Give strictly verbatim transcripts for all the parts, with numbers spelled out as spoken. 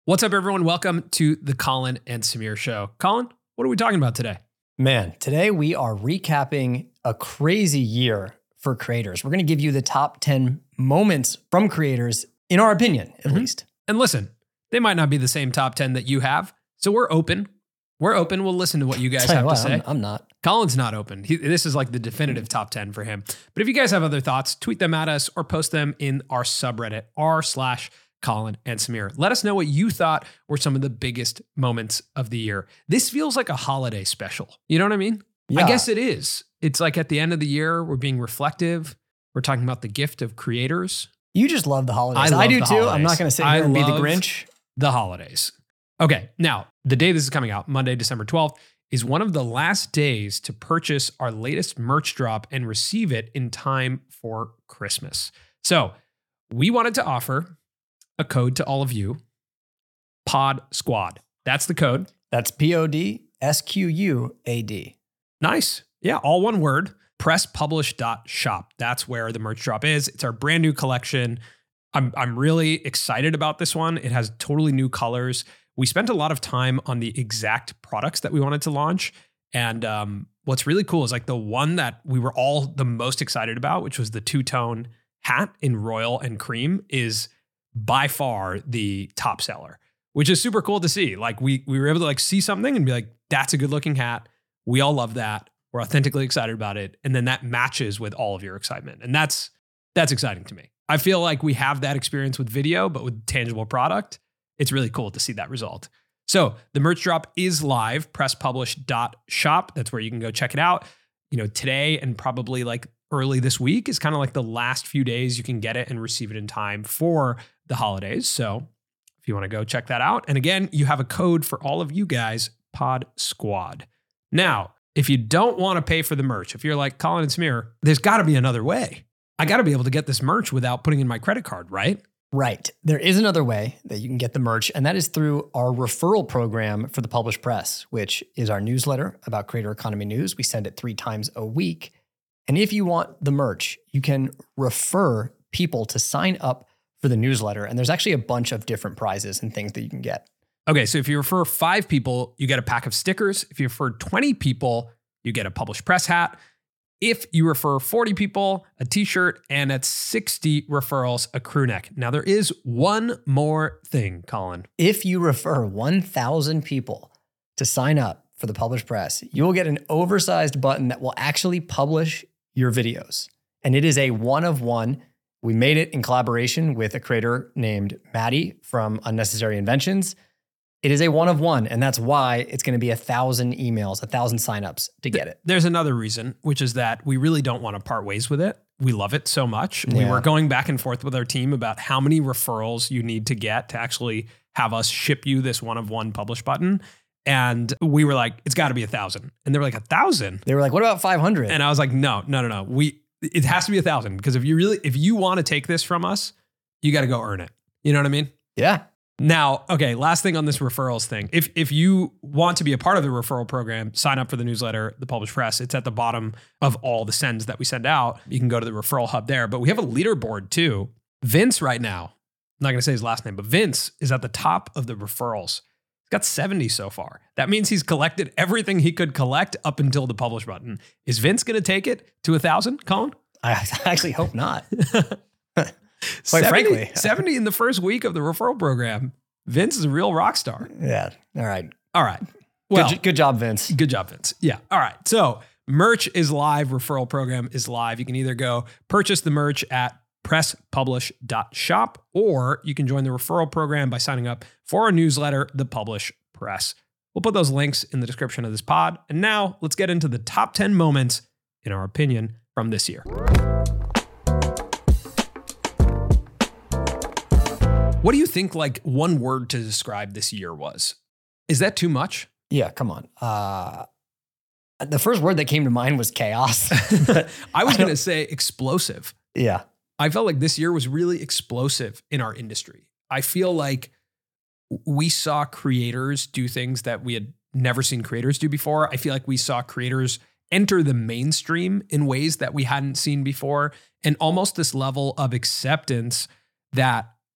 What's up, everyone? Welcome to the Colin and Samir Show. Colin, what are we talking about today? Man, today we are recapping a crazy year for creators. We're going to give you the top ten moments from creators, in our opinion, at mm-hmm. least. And listen, they might not be the same top ten that you have, so we're open. We're open. We'll listen to what you guys Tell have you what, to say. I'm, I'm not. Colin's not open. He, this is like the definitive top ten for him. But if you guys have other thoughts, tweet them at us or post them in our subreddit, r slash Colin and Samir. Let us know what you thought were some of the biggest moments of the year. This feels like a holiday special. You know what I mean? Yeah. I guess it is. It's like at the end of the year, we're being reflective. We're talking about the gift of creators. You just love the holidays. I, love I do the too. holidays. I'm not going to sit here I and be the love Grinch. The holidays. Okay, now, the day this is coming out, Monday, December twelfth, is one of the last days to purchase our latest merch drop and receive it in time for Christmas. So we wanted to offer a code to all of you, Pod Squad. That's the code. That's P O D S Q U A D. Nice. Yeah, all one word. press publish dot shop. That's where the merch drop is. It's our brand new collection. I'm I'm really excited about this one. It has totally new colors. We spent a lot of time on the exact products that we wanted to launch. And um, what's really cool is like the one that we were all the most excited about, which was the two-tone hat in royal and cream, is by far the top seller, which is super cool to see. Like we we were able to like see something and be like, that's a good looking hat. We all love that. We're authentically excited about it. And then that matches with all of your excitement. And that's that's exciting to me. I feel like we have that experience with video, but with tangible product, it's really cool to see that result. So the merch drop is live, press publish dot shop. That's where you can go check it out. You know, today and probably like early this week is kind of like the last few days you can get it and receive it in time for the holidays. So if you want to go check that out. And again, you have a code for all of you guys, Pod Squad. Now, if you don't want to pay for the merch, if you're like Colin and Samir, there's got to be another way. I got to be able to get this merch without putting in my credit card, right? Right. There is another way that you can get the merch, and that is through our referral program for the Published Press, which is our newsletter about creator economy news. We send it three times a week. And if you want the merch, you can refer people to sign up for the newsletter. And there's actually a bunch of different prizes and things that you can get. Okay, so if you refer five people, you get a pack of stickers. If you refer twenty people, you get a Published Press hat. If you refer forty people, a t-shirt, and at sixty referrals, a crew neck. Now, there is one more thing, Colin. If you refer one thousand people to sign up for the Published Press, you will get an oversized button that will actually publish your videos. And it is a one of one. We made it in collaboration with a creator named Maddie from Unnecessary Inventions. It is a one of one, and that's why it's going to be a thousand emails, a thousand signups to get it. There's another reason, which is that we really don't want to part ways with it. We love it so much. Yeah. We were going back and forth with our team about how many referrals you need to get to actually have us ship you this one of one publish button. And we were like, it's got to be a thousand. And they were like, a thousand? They were like, what about five hundred? And I was like, no, no, no, no. We, it has to be a thousand, because if you really, if you want to take this from us, you got to go earn it. You know what I mean? Yeah. Now, okay, last thing on this referrals thing. If if you want to be a part of the referral program, sign up for the newsletter, The Published Press. It's at the bottom of all the sends that we send out. You can go to the referral hub there. But we have a leaderboard too. Vince right now, I'm not going to say his last name, but Vince is at the top of the referrals. He's got seventy so far. That means he's collected everything he could collect up until the publish button. Is Vince going to take it to a thousand, Colin? I actually hope not. Quite seventy, frankly. seventy in the first week of the referral program. Vince is a real rock star. Yeah. All right. All right. Well, good, good job, Vince. Good job, Vince. Yeah. All right. So merch is live. Referral program is live. You can either go purchase the merch at press publish dot shop, or you can join the referral program by signing up for our newsletter, The Publish Press. We'll put those links in the description of this pod. And now let's get into the top ten moments, in our opinion, from this year. What do you think like one word to describe this year was? Is that too much? Yeah, come on. Uh, the first word that came to mind was chaos. I was going to say explosive. Yeah. I felt like this year was really explosive in our industry. I feel like we saw creators do things that we had never seen creators do before. I feel like we saw creators enter the mainstream in ways that we hadn't seen before, and almost this level of acceptance that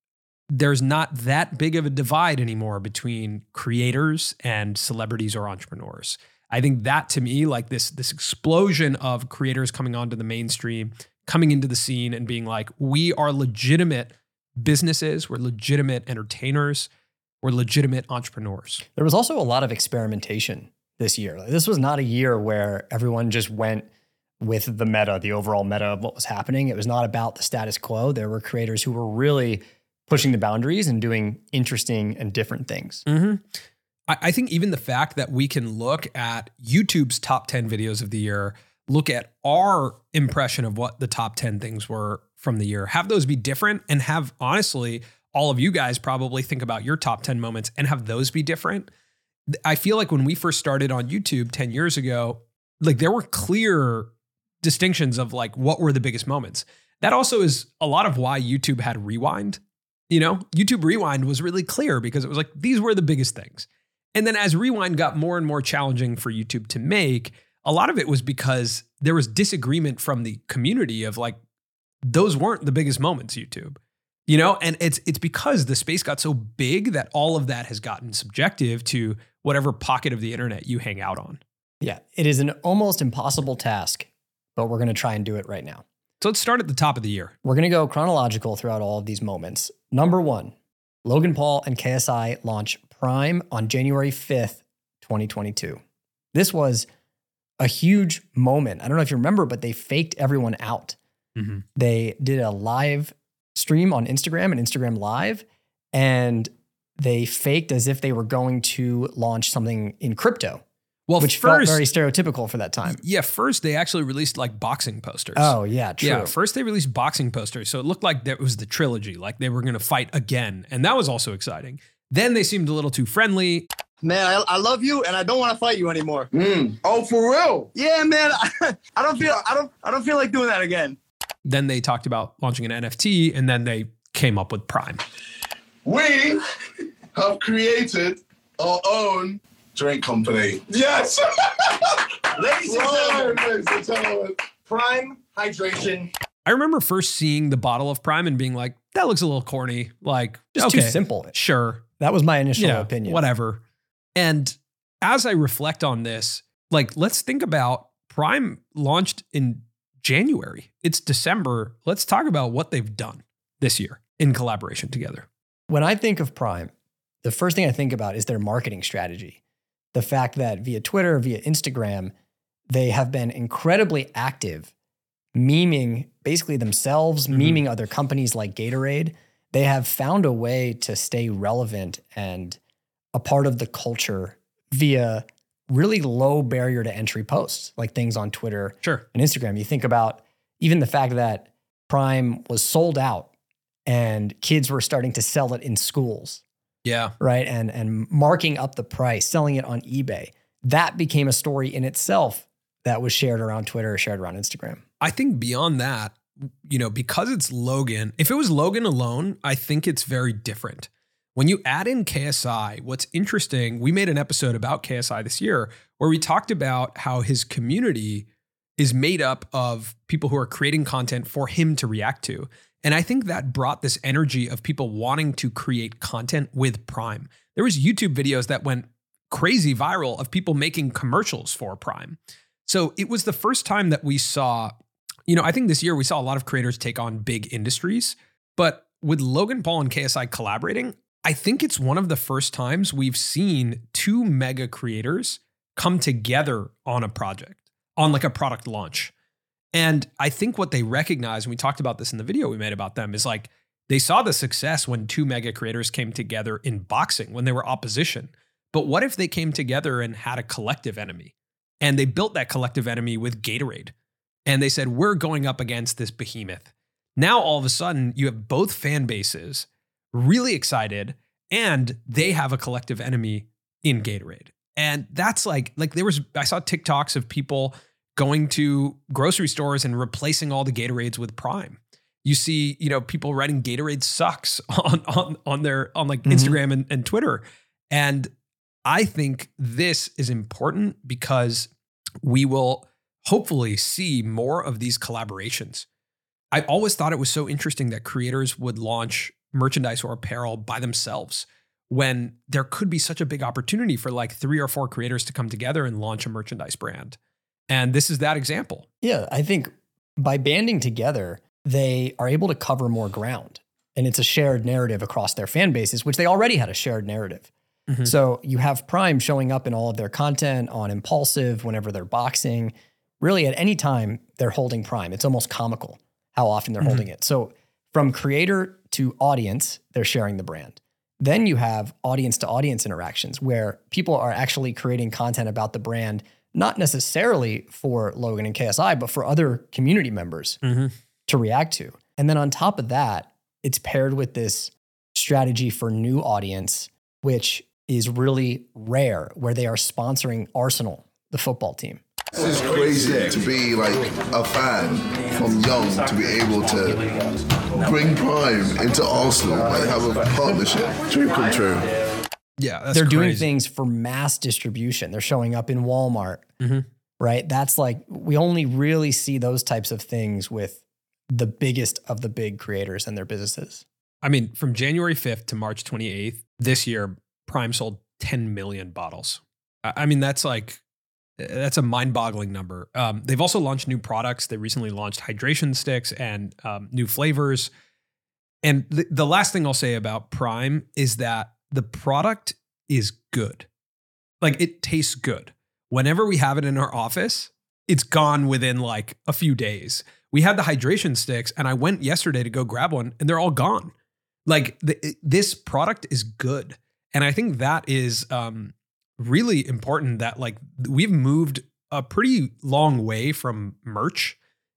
there's not that big of a divide anymore between creators and celebrities or entrepreneurs. I think that to me, like this, this explosion of creators coming onto the mainstream, coming into the scene and being like, we are legitimate businesses, we're legitimate entertainers, we're legitimate entrepreneurs. There was also a lot of experimentation this year. This was not a year where everyone just went with the meta, the overall meta of what was happening. It was not about the status quo. There were creators who were really pushing the boundaries and doing interesting and different things. Mm-hmm. I, I think even the fact that we can look at YouTube's top ten videos of the year, look at our impression of what the top ten things were from the year, have those be different, and have, honestly, all of you guys probably think about your top ten moments and have those be different. I feel like when we first started on YouTube ten years ago, like there were clear distinctions of like what were the biggest moments. That also is a lot of why YouTube had Rewind. You know, YouTube Rewind was really clear because it was like, these were the biggest things. And then as Rewind got more and more challenging for YouTube to make, a lot of it was because there was disagreement from the community of like, those weren't the biggest moments, YouTube. You know, and it's it's because the space got so big that all of that has gotten subjective to whatever pocket of the internet you hang out on. Yeah, it is an almost impossible task, but we're going to try and do it right now. So let's start at the top of the year. We're going to go chronological throughout all of these moments. Number one, Logan Paul and K S I launch Prime on January fifth, twenty twenty-two. This was a huge moment. I don't know if you remember, but they faked everyone out. Mm-hmm. They did a live stream on Instagram and Instagram Live, and they faked as if they were going to launch something in crypto. Well, which first, felt very stereotypical for that time. Yeah, first they actually released like boxing posters. Oh, yeah, true. Yeah, first they released boxing posters. So it looked like that was the trilogy, like they were going to fight again. And that was also exciting. Then they seemed a little too friendly. Man, I, I love you and I don't want to fight you anymore. Mm. Oh, for real? Yeah, man. I, I don't feel I don't I don't feel like doing that again. Then they talked about launching an N F T, and then they came up with Prime. We have created our own drink company. Yes! Ladies and gentlemen, ladies and gentlemen, Prime Hydration. I remember first seeing the bottle of Prime and being like, that looks a little corny. Like, just okay, too simple. Sure. That was my initial yeah, opinion. Whatever. And as I reflect on this, like, let's think about Prime launched in January. It's December. Let's talk about what they've done this year in collaboration together. When I think of Prime, the first thing I think about is their marketing strategy. The fact that via Twitter, via Instagram, they have been incredibly active, memeing basically themselves, mm-hmm. memeing other companies like Gatorade. They have found a way to stay relevant and a part of the culture via really low barrier to entry posts, like things on Twitter sure. and Instagram. You think about even the fact that Prime was sold out and kids were starting to sell it in schools. Yeah. Right. And, and marking up the price, selling it on eBay. That became a story in itself that was shared around Twitter or shared around Instagram. I think beyond that, you know, because it's Logan, if it was Logan alone, I think it's very different. When you add in K S I, what's interesting, we made an episode about K S I this year where we talked about how his community is made up of people who are creating content for him to react to. And I think that brought this energy of people wanting to create content with Prime. There was YouTube videos that went crazy viral of people making commercials for Prime. So it was the first time that we saw, you know, I think this year we saw a lot of creators take on big industries, but with Logan Paul and K S I collaborating, I think it's one of the first times we've seen two mega creators come together on a project, on like a product launch. And I think what they recognize, and we talked about this in the video we made about them, is like they saw the success when two mega creators came together in boxing, when they were opposition. But what if they came together and had a collective enemy? And they built that collective enemy with Gatorade. And they said, we're going up against this behemoth. Now, all of a sudden, you have both fan bases really excited, and they have a collective enemy in Gatorade. And that's like, like there was, I saw TikToks of people going to grocery stores and replacing all the Gatorades with Prime. You see, you know, people writing Gatorade sucks on on on their on like mm-hmm. Instagram and, and Twitter. And I think this is important because we will hopefully see more of these collaborations. I always thought it was so interesting that creators would launch merchandise or apparel by themselves when there could be such a big opportunity for like three or four creators to come together and launch a merchandise brand. And this is that example. Yeah, I think by banding together, they are able to cover more ground. And it's a shared narrative across their fan bases, which they already had a shared narrative. Mm-hmm. So you have Prime showing up in all of their content on Impulsive, whenever they're boxing. Really, at any time, they're holding Prime. It's almost comical how often they're mm-hmm. holding it. So from creator to audience, they're sharing the brand. Then you have audience to audience interactions where people are actually creating content about the brand, not necessarily for Logan and K S I, but for other community members mm-hmm. to react to. And then on top of that, it's paired with this strategy for new audience, which is really rare, where they are sponsoring Arsenal, the football team. This is crazy to be like a fan from young to be able to bring Prime into Arsenal, like have a partnership. Dream come true. Yeah, that's They're crazy. doing things for mass distribution. They're showing up in Walmart, mm-hmm. right? That's like, we only really see those types of things with the biggest of the big creators and their businesses. I mean, from January fifth to March twenty-eighth, this year, Prime sold ten million bottles. I mean, that's like, that's a mind-boggling number. Um, they've also launched new products. They recently launched hydration sticks and um, new flavors. And th- the last thing I'll say about Prime is that the product is good. Like, it tastes good. Whenever we have it in our office, it's gone within like a few days. We had the hydration sticks and I went yesterday to go grab one and they're all gone. Like the, this product is good. And I think that is um, really important that like we've moved a pretty long way from merch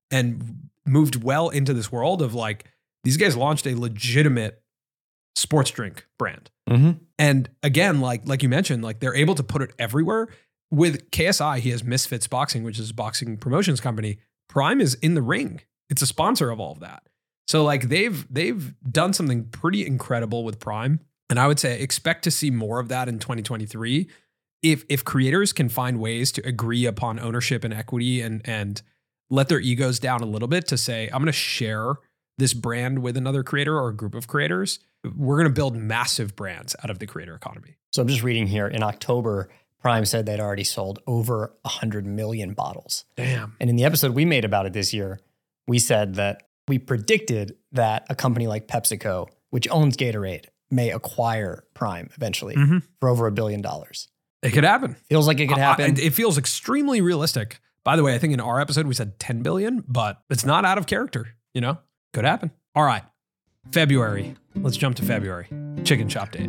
and moved well into this world of like, these guys launched a legitimate sports drink brand. Mm-hmm. And again, like, like you mentioned, like they're able to put it everywhere. With K S I, he has Misfits Boxing, which is a boxing promotions company. Prime is in the ring. It's a sponsor of all of that. So like they've they've done something pretty incredible with Prime. And I would say expect to see more of that in twenty twenty-three. If if creators can find ways to agree upon ownership and equity and and let their egos down a little bit to say, I'm going to share this brand with another creator or a group of creators, we're going to build massive brands out of the creator economy. So I'm just reading here in October, Prime said they'd already sold over one hundred million bottles. Damn. And in the episode we made about it this year, we said that we predicted that a company like PepsiCo, which owns Gatorade, may acquire Prime eventually mm-hmm. for over a billion dollars. It could happen. Feels like it could happen. Uh, it feels extremely realistic. By the way, I think in our episode we said ten billion, but it's not out of character, you know? Could happen. All right. February. Let's jump to February. Chicken Shop Date.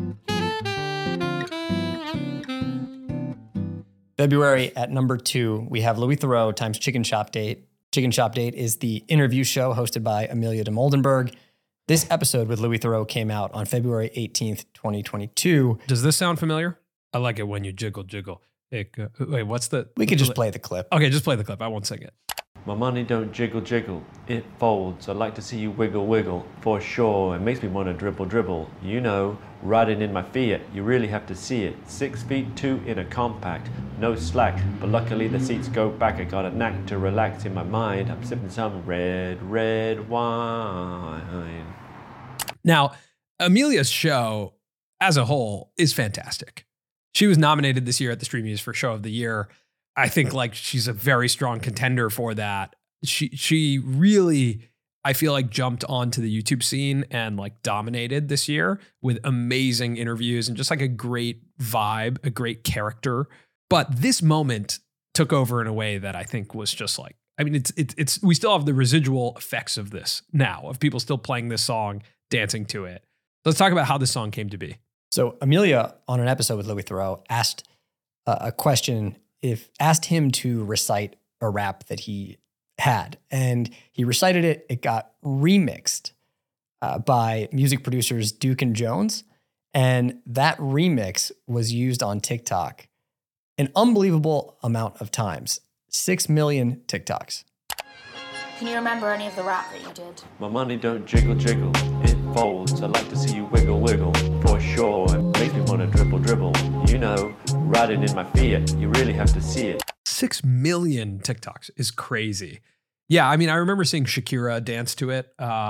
February at number two, we have Louis Theroux times Chicken Shop Date. Chicken Shop Date is the interview show hosted by Amelia de Moldenberg. This episode with Louis Theroux came out on February eighteenth, twenty twenty-two. Does this sound familiar? I like it when you jiggle, jiggle. It, uh, wait, what's the... We could just play the clip. Okay, just play the clip. I won't sing it. My money don't jiggle, jiggle. It folds. I'd like to see you wiggle, wiggle. For sure, it makes me want to dribble, dribble. You know, riding in my Fiat, you really have to see it. Six feet two in a compact, no slack. But luckily the seats go back. I got a knack to relax in my mind. I'm sipping some red, red wine. Now, Amelia's show as a whole is fantastic. She was nominated this year at the Stream News for Show of the Year. I think like she's a very strong contender for that. She she really, I feel like, jumped onto the YouTube scene and like dominated this year with amazing interviews and just like a great vibe, a great character. But this moment took over in a way that I think was just like, I mean, it's it's it's we still have the residual effects of this now, of people still playing this song, dancing to it. Let's talk about how this song came to be. So Amelia, on an episode with Louis Theroux, asked uh, a question. If asked him to recite a rap that he had, and he recited it, it got remixed uh, by music producers Duke and Jones, and that remix was used on TikTok an unbelievable amount of times, six million TikToks. Can you remember any of the rap that you did? My money don't jiggle, jiggle. It folds. I'd like to see you wiggle, wiggle. For sure, it makes me want to dribble, dribble. You know, riding in my Fiat, you really have to see it. Six million TikToks is crazy. Yeah, I mean, I remember seeing Shakira dance to it. Uh,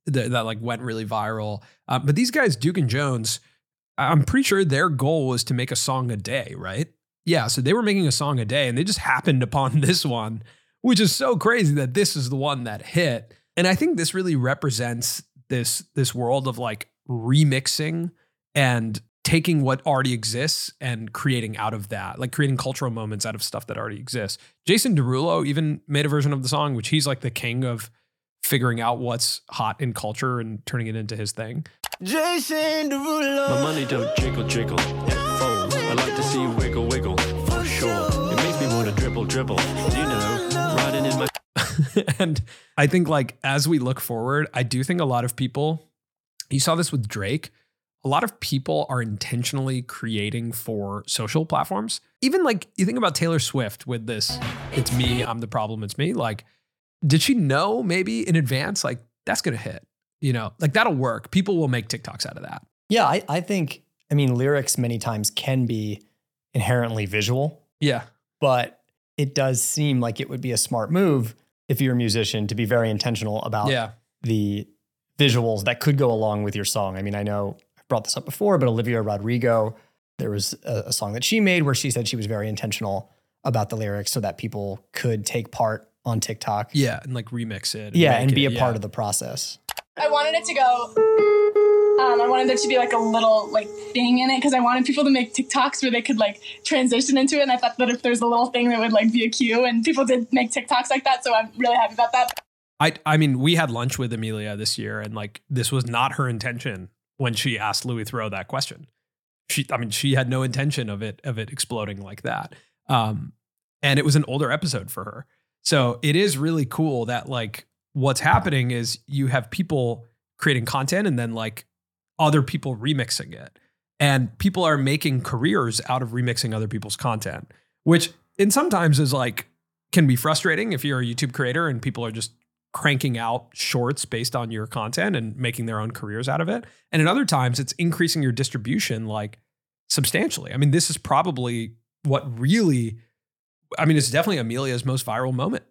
that, that like went really viral. Uh, but these guys, Duke and Jones, I'm pretty sure their goal was to make a song a day, right? Yeah, so they were making a song a day and they just happened upon this one, which is so crazy that this is the one that hit. And I think this really represents this, this world of like remixing and taking what already exists and creating out of that, like creating cultural moments out of stuff that already exists. Jason Derulo even made a version of the song, which he's like the king of figuring out what's hot in culture and turning it into his thing. Jason Derulo. My money don't jiggle, jiggle, it folds. I like to see you wiggle, wiggle, for sure. It makes me want to dribble, dribble, you know, riding in my... And I think like, as we look forward, I do think a lot of people, you saw this with Drake, a lot of people are intentionally creating for social platforms. Even like, you think about Taylor Swift with this, it's me, I'm the problem, it's me. Like, did she know maybe in advance, like that's going to hit, you know, like that'll work. People will make TikToks out of that. Yeah, I, I think, I mean, lyrics many times can be inherently visual. Yeah. But it does seem like it would be a smart move if you're a musician to be very intentional about yeah. the visuals that could go along with your song. I mean, I know I've brought this up before, but Olivia Rodrigo, there was a, a song that she made where she said she was very intentional about the lyrics so that people could take part on TikTok. Yeah, and like remix it. And yeah, and be it, a yeah. part of the process. I wanted it to go, um, I wanted there to be like a little like thing in it because I wanted people to make TikToks where they could like transition into it. And I thought that if there's a little thing that would like be a cue, and people did make TikToks like that. So I'm really happy about that. I I mean, we had lunch with Amelia this year, and like this was not her intention when she asked Louis Theroux that question. She, I mean, she had no intention of it of it exploding like that. Um, and it was an older episode for her. So it is really cool that like what's happening is you have people creating content and then like other people remixing it. And people are making careers out of remixing other people's content, which in sometimes is like can be frustrating if you're a YouTube creator and people are just cranking out shorts based on your content and making their own careers out of it. And at other times it's increasing your distribution like substantially. I mean, this is probably what really, I mean, it's definitely Amelia's most viral moment.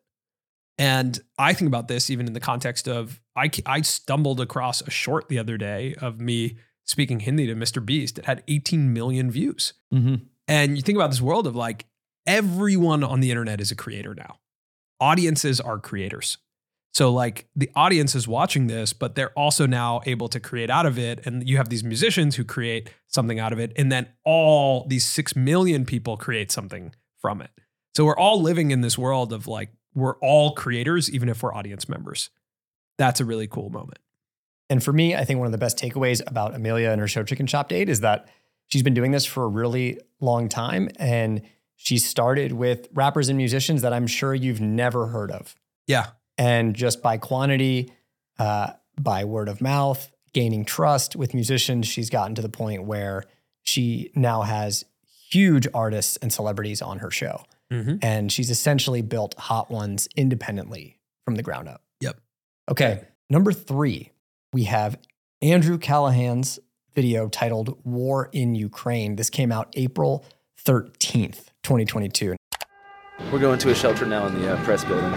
And I think about this even in the context of, I, I stumbled across a short the other day of me speaking Hindi to Mister Beast. It had eighteen million views. Mm-hmm. And you think about this world of like, everyone on the internet is a creator now. Audiences are creators. So like the audience is watching this, but they're also now able to create out of it. And you have these musicians who create something out of it. And then all these six million people create something from it. So we're all living in this world of like, we're all creators, even if we're audience members. That's a really cool moment. And for me, I think one of the best takeaways about Amelia and her show Chicken Shop Date is that she's been doing this for a really long time. And she started with rappers and musicians that I'm sure you've never heard of. Yeah. And just by quantity, uh, by word of mouth, gaining trust with musicians, she's gotten to the point where she now has huge artists and celebrities on her show. Mm-hmm. And she's essentially built Hot Ones independently from the ground up. Yep. Okay. Number three, we have Andrew Callahan's video titled War in Ukraine. This came out April thirteenth, twenty twenty-two. We're going to a shelter now in the uh, press building.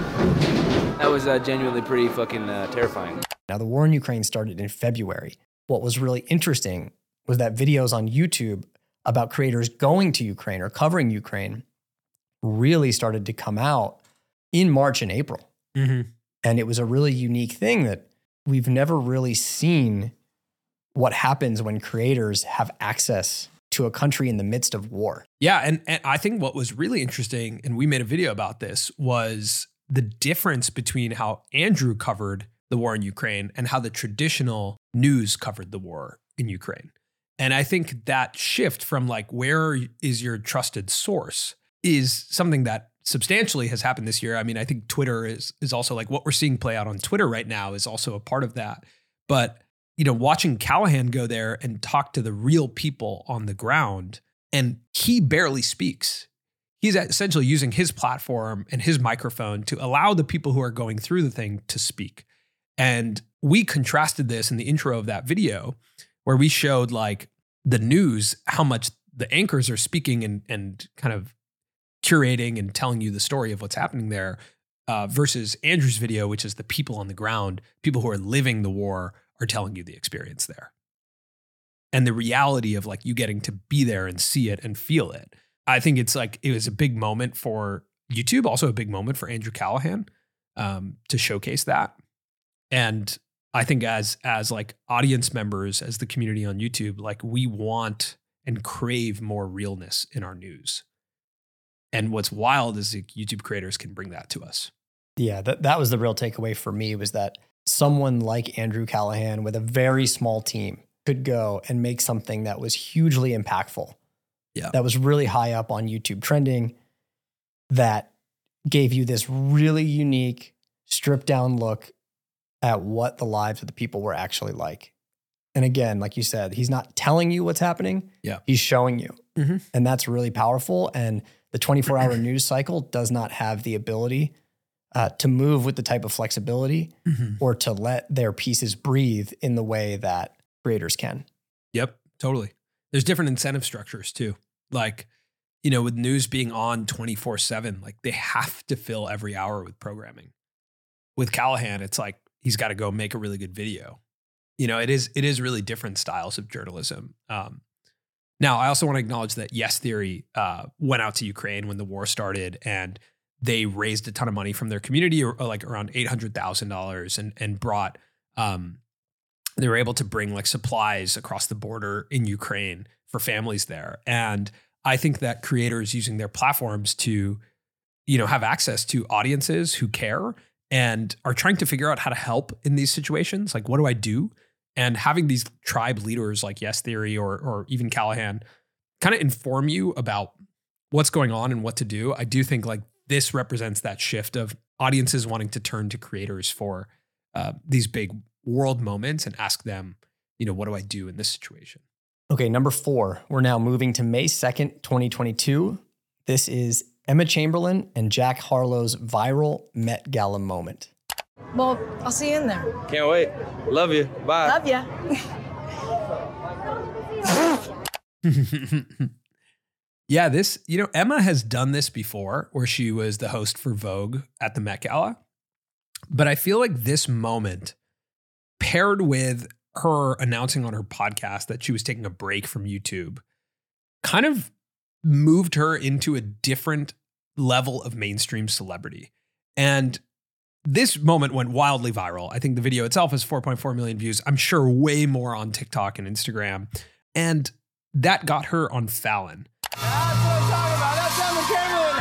That was uh, genuinely pretty fucking uh, terrifying. Now, the war in Ukraine started in February. What was really interesting was that videos on YouTube about creators going to Ukraine or covering Ukraine really started to come out in March and April. Mm-hmm. And it was a really unique thing that we've never really seen what happens when creators have access to a country in the midst of war. Yeah. And, and I think what was really interesting, and we made a video about this, was the difference between how Andrew covered the war in Ukraine and how the traditional news covered the war in Ukraine. And I think that shift from like, where is your trusted source is something that substantially has happened this year. I mean, I think Twitter is is also like what we're seeing play out on Twitter right now is also a part of that. But, you know, watching Callahan go there and talk to the real people on the ground, and he barely speaks. He's essentially using his platform and his microphone to allow the people who are going through the thing to speak. And we contrasted this in the intro of that video where we showed like the news, how much the anchors are speaking and, and kind of curating and telling you the story of what's happening there. uh, versus Andrew's video, which is the people on the ground, people who are living the war are telling you the experience there. And the reality of like you getting to be there and see it and feel it. I think it's like, it was a big moment for YouTube, also a big moment for Andrew Callahan um, to showcase that. And I think as, as like audience members, as the community on YouTube, like we want and crave more realness in our news. And what's wild is that YouTube creators can bring that to us. Yeah, that, that was the real takeaway for me, was that someone like Andrew Callahan with a very small team could go and make something that was hugely impactful. Yeah. That was really high up on YouTube trending, that gave you this really unique, stripped down look at what the lives of the people were actually like. And again, like you said, he's not telling you what's happening. Yeah. He's showing you. Mm-hmm. And that's really powerful. And the twenty-four hour news cycle does not have the ability uh, to move with the type of flexibility mm-hmm. or to let their pieces breathe in the way that creators can. Yep, totally. There's different incentive structures too. Like, you know, with news being on twenty-four seven, like they have to fill every hour with programming. With Callahan, it's like, he's got to go make a really good video. You know, it is, it is really different styles of journalism. Um, now, I also want to acknowledge that Yes Theory uh, went out to Ukraine when the war started, and they raised a ton of money from their community, or, or like around eight hundred thousand dollars, and and brought, um, they were able to bring like supplies across the border in Ukraine for families there. And I think that creators using their platforms to, you know, have access to audiences who care and are trying to figure out how to help in these situations. Like, what do I do? And having these tribe leaders like Yes Theory or or even Callahan kind of inform you about what's going on and what to do. I do think like this represents that shift of audiences wanting to turn to creators for uh, these big world moments and ask them, you know, what do I do in this situation? Okay, number four, we're now moving to May second, twenty twenty-two. This is Emma Chamberlain and Jack Harlow's viral Met Gala moment. Well, I'll see you in there. Can't wait. Love you. Bye. Love ya. Yeah, this, you know, Emma has done this before where she was the host for Vogue at the Met Gala. But I feel like this moment paired with her announcing on her podcast that she was taking a break from YouTube kind of moved her into a different level of mainstream celebrity. And this moment went wildly viral. I think the video itself has four point four million views. I'm sure way more on TikTok and Instagram. And that got her on Fallon. That's what I'm talking about. That's Emma Chamberlain.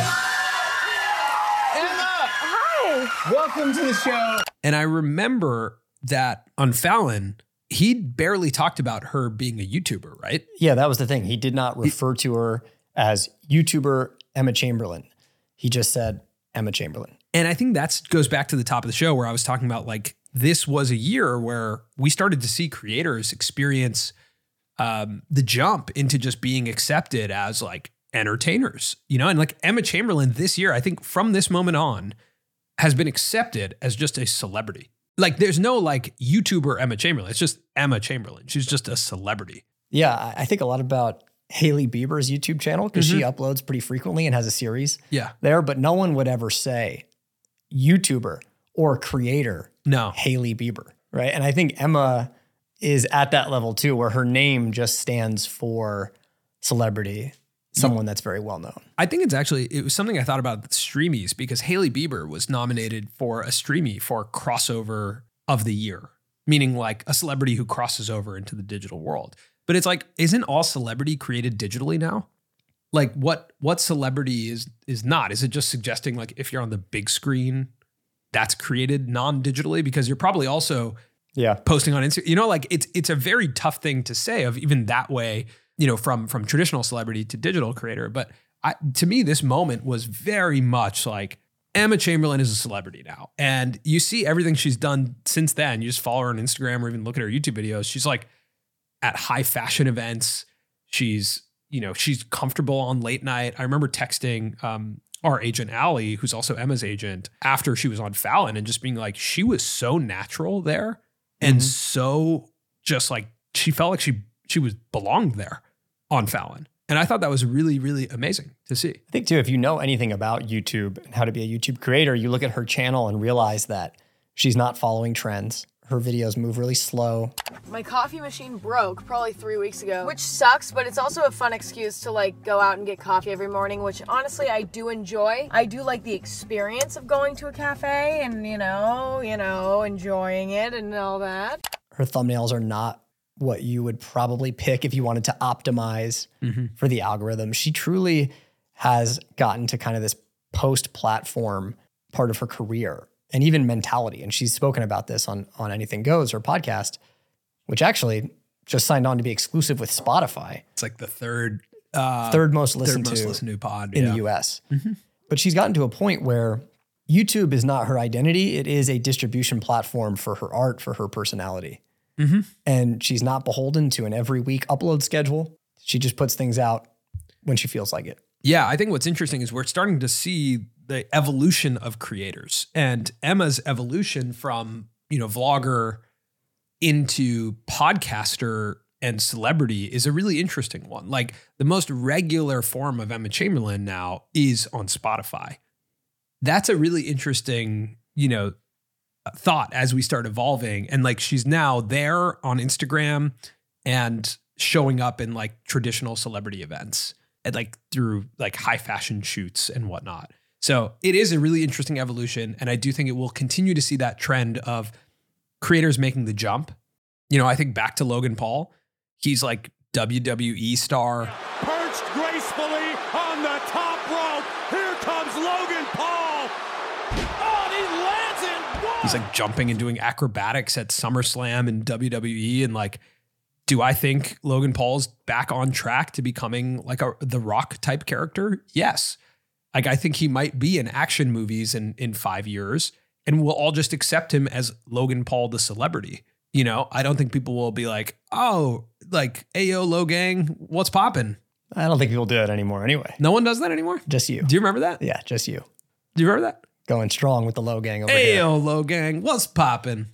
Hi. Emma. Hi. Welcome to the show. And I remember that on Fallon, he barely talked about her being a YouTuber, right? Yeah, that was the thing. He did not refer to her as YouTuber Emma Chamberlain. He just said Emma Chamberlain. And I think that goes back to the top of the show where I was talking about like, this was a year where we started to see creators experience um, the jump into just being accepted as like entertainers, you know? And like Emma Chamberlain this year, I think from this moment on, has been accepted as just a celebrity. Like there's no like YouTuber Emma Chamberlain. It's just Emma Chamberlain. She's just a celebrity. Yeah, I think a lot about Hailey Bieber's YouTube channel because Mm-hmm. she uploads pretty frequently and has a series Yeah. there, but no one would ever say YouTuber or creator No. Hailey Bieber, right? And I think Emma is at that level too, where her name just stands for celebrity, someone that's very well known. I think it's actually, it was something I thought about with Streamies because Hailey Bieber was nominated for a Streamy for crossover of the year, meaning like a celebrity who crosses over into the digital world. But it's like, isn't all celebrity created digitally now? Like what what celebrity is is not? Is it just suggesting like if you're on the big screen, that's created non-digitally? Because you're probably also yeah posting on Instagram. You know, like it's it's a very tough thing to say of even that way, you know, from from traditional celebrity to digital creator. But I, to me, this moment was very much like Emma Chamberlain is a celebrity now. And you see everything she's done since then. You just follow her on Instagram or even look at her YouTube videos. She's like at high fashion events. She's, you know, she's comfortable on late night. I remember texting um, our agent, Allie, who's also Emma's agent, after she was on Fallon and just being like, she was so natural there and Mm-hmm. so just like, she felt like she she was belonged there on Fallon. And I thought that was really, really amazing to see. I think too, if you know anything about YouTube and how to be a YouTube creator, you look at her channel and realize that she's not following trends. Her videos move really slow. My coffee machine broke probably three weeks ago, which sucks, but it's also a fun excuse to like go out and get coffee every morning, which honestly I do enjoy. I do like the experience of going to a cafe and, you know, you know, enjoying it and all that. Her thumbnails are not what you would probably pick if you wanted to optimize mm-hmm. for the algorithm. She truly has gotten to kind of this post-platform part of her career and even mentality. And she's spoken about this on, on Anything Goes, her podcast, which actually just signed on to be exclusive with Spotify. It's like the third uh, third most listened third most to listened to pod in yeah. the U S. Mm-hmm. But she's gotten to a point where YouTube is not her identity. It is a distribution platform for her art, for her personality. Mm-hmm. And she's not beholden to an every week upload schedule. She just puts things out when she feels like it. Yeah, I think what's interesting is we're starting to see the evolution of creators, and Emma's evolution from, you know, vlogger into podcaster and celebrity is a really interesting one. Like the most regular form of Emma Chamberlain now is on Spotify. That's a really interesting, you know, thought as we start evolving. And like, she's now there on Instagram and showing up in like traditional celebrity events and like through like high fashion shoots and whatnot. So it is a really interesting evolution. And I do think it will continue to see that trend of creators making the jump. You know, I think back to Logan Paul. He's like W W E star. Perched gracefully on the top rope. Here comes Logan Paul. Oh, he lands it. Whoa. He's like jumping and doing acrobatics at SummerSlam and W W E. And like, do I think Logan Paul's back on track to becoming like a The Rock type character? Yes. Like, I think he might be in action movies in, in five years and we'll all just accept him as Logan Paul, the celebrity. You know, I don't think people will be like, oh, like, Ayo, Logang, what's poppin'? I don't think people do it anymore anyway. No one does that anymore? Just you. Do you remember that? Yeah, just you. Do you remember that? Going strong with the Logang over Ayo, here. Ayo, Logang, what's poppin'?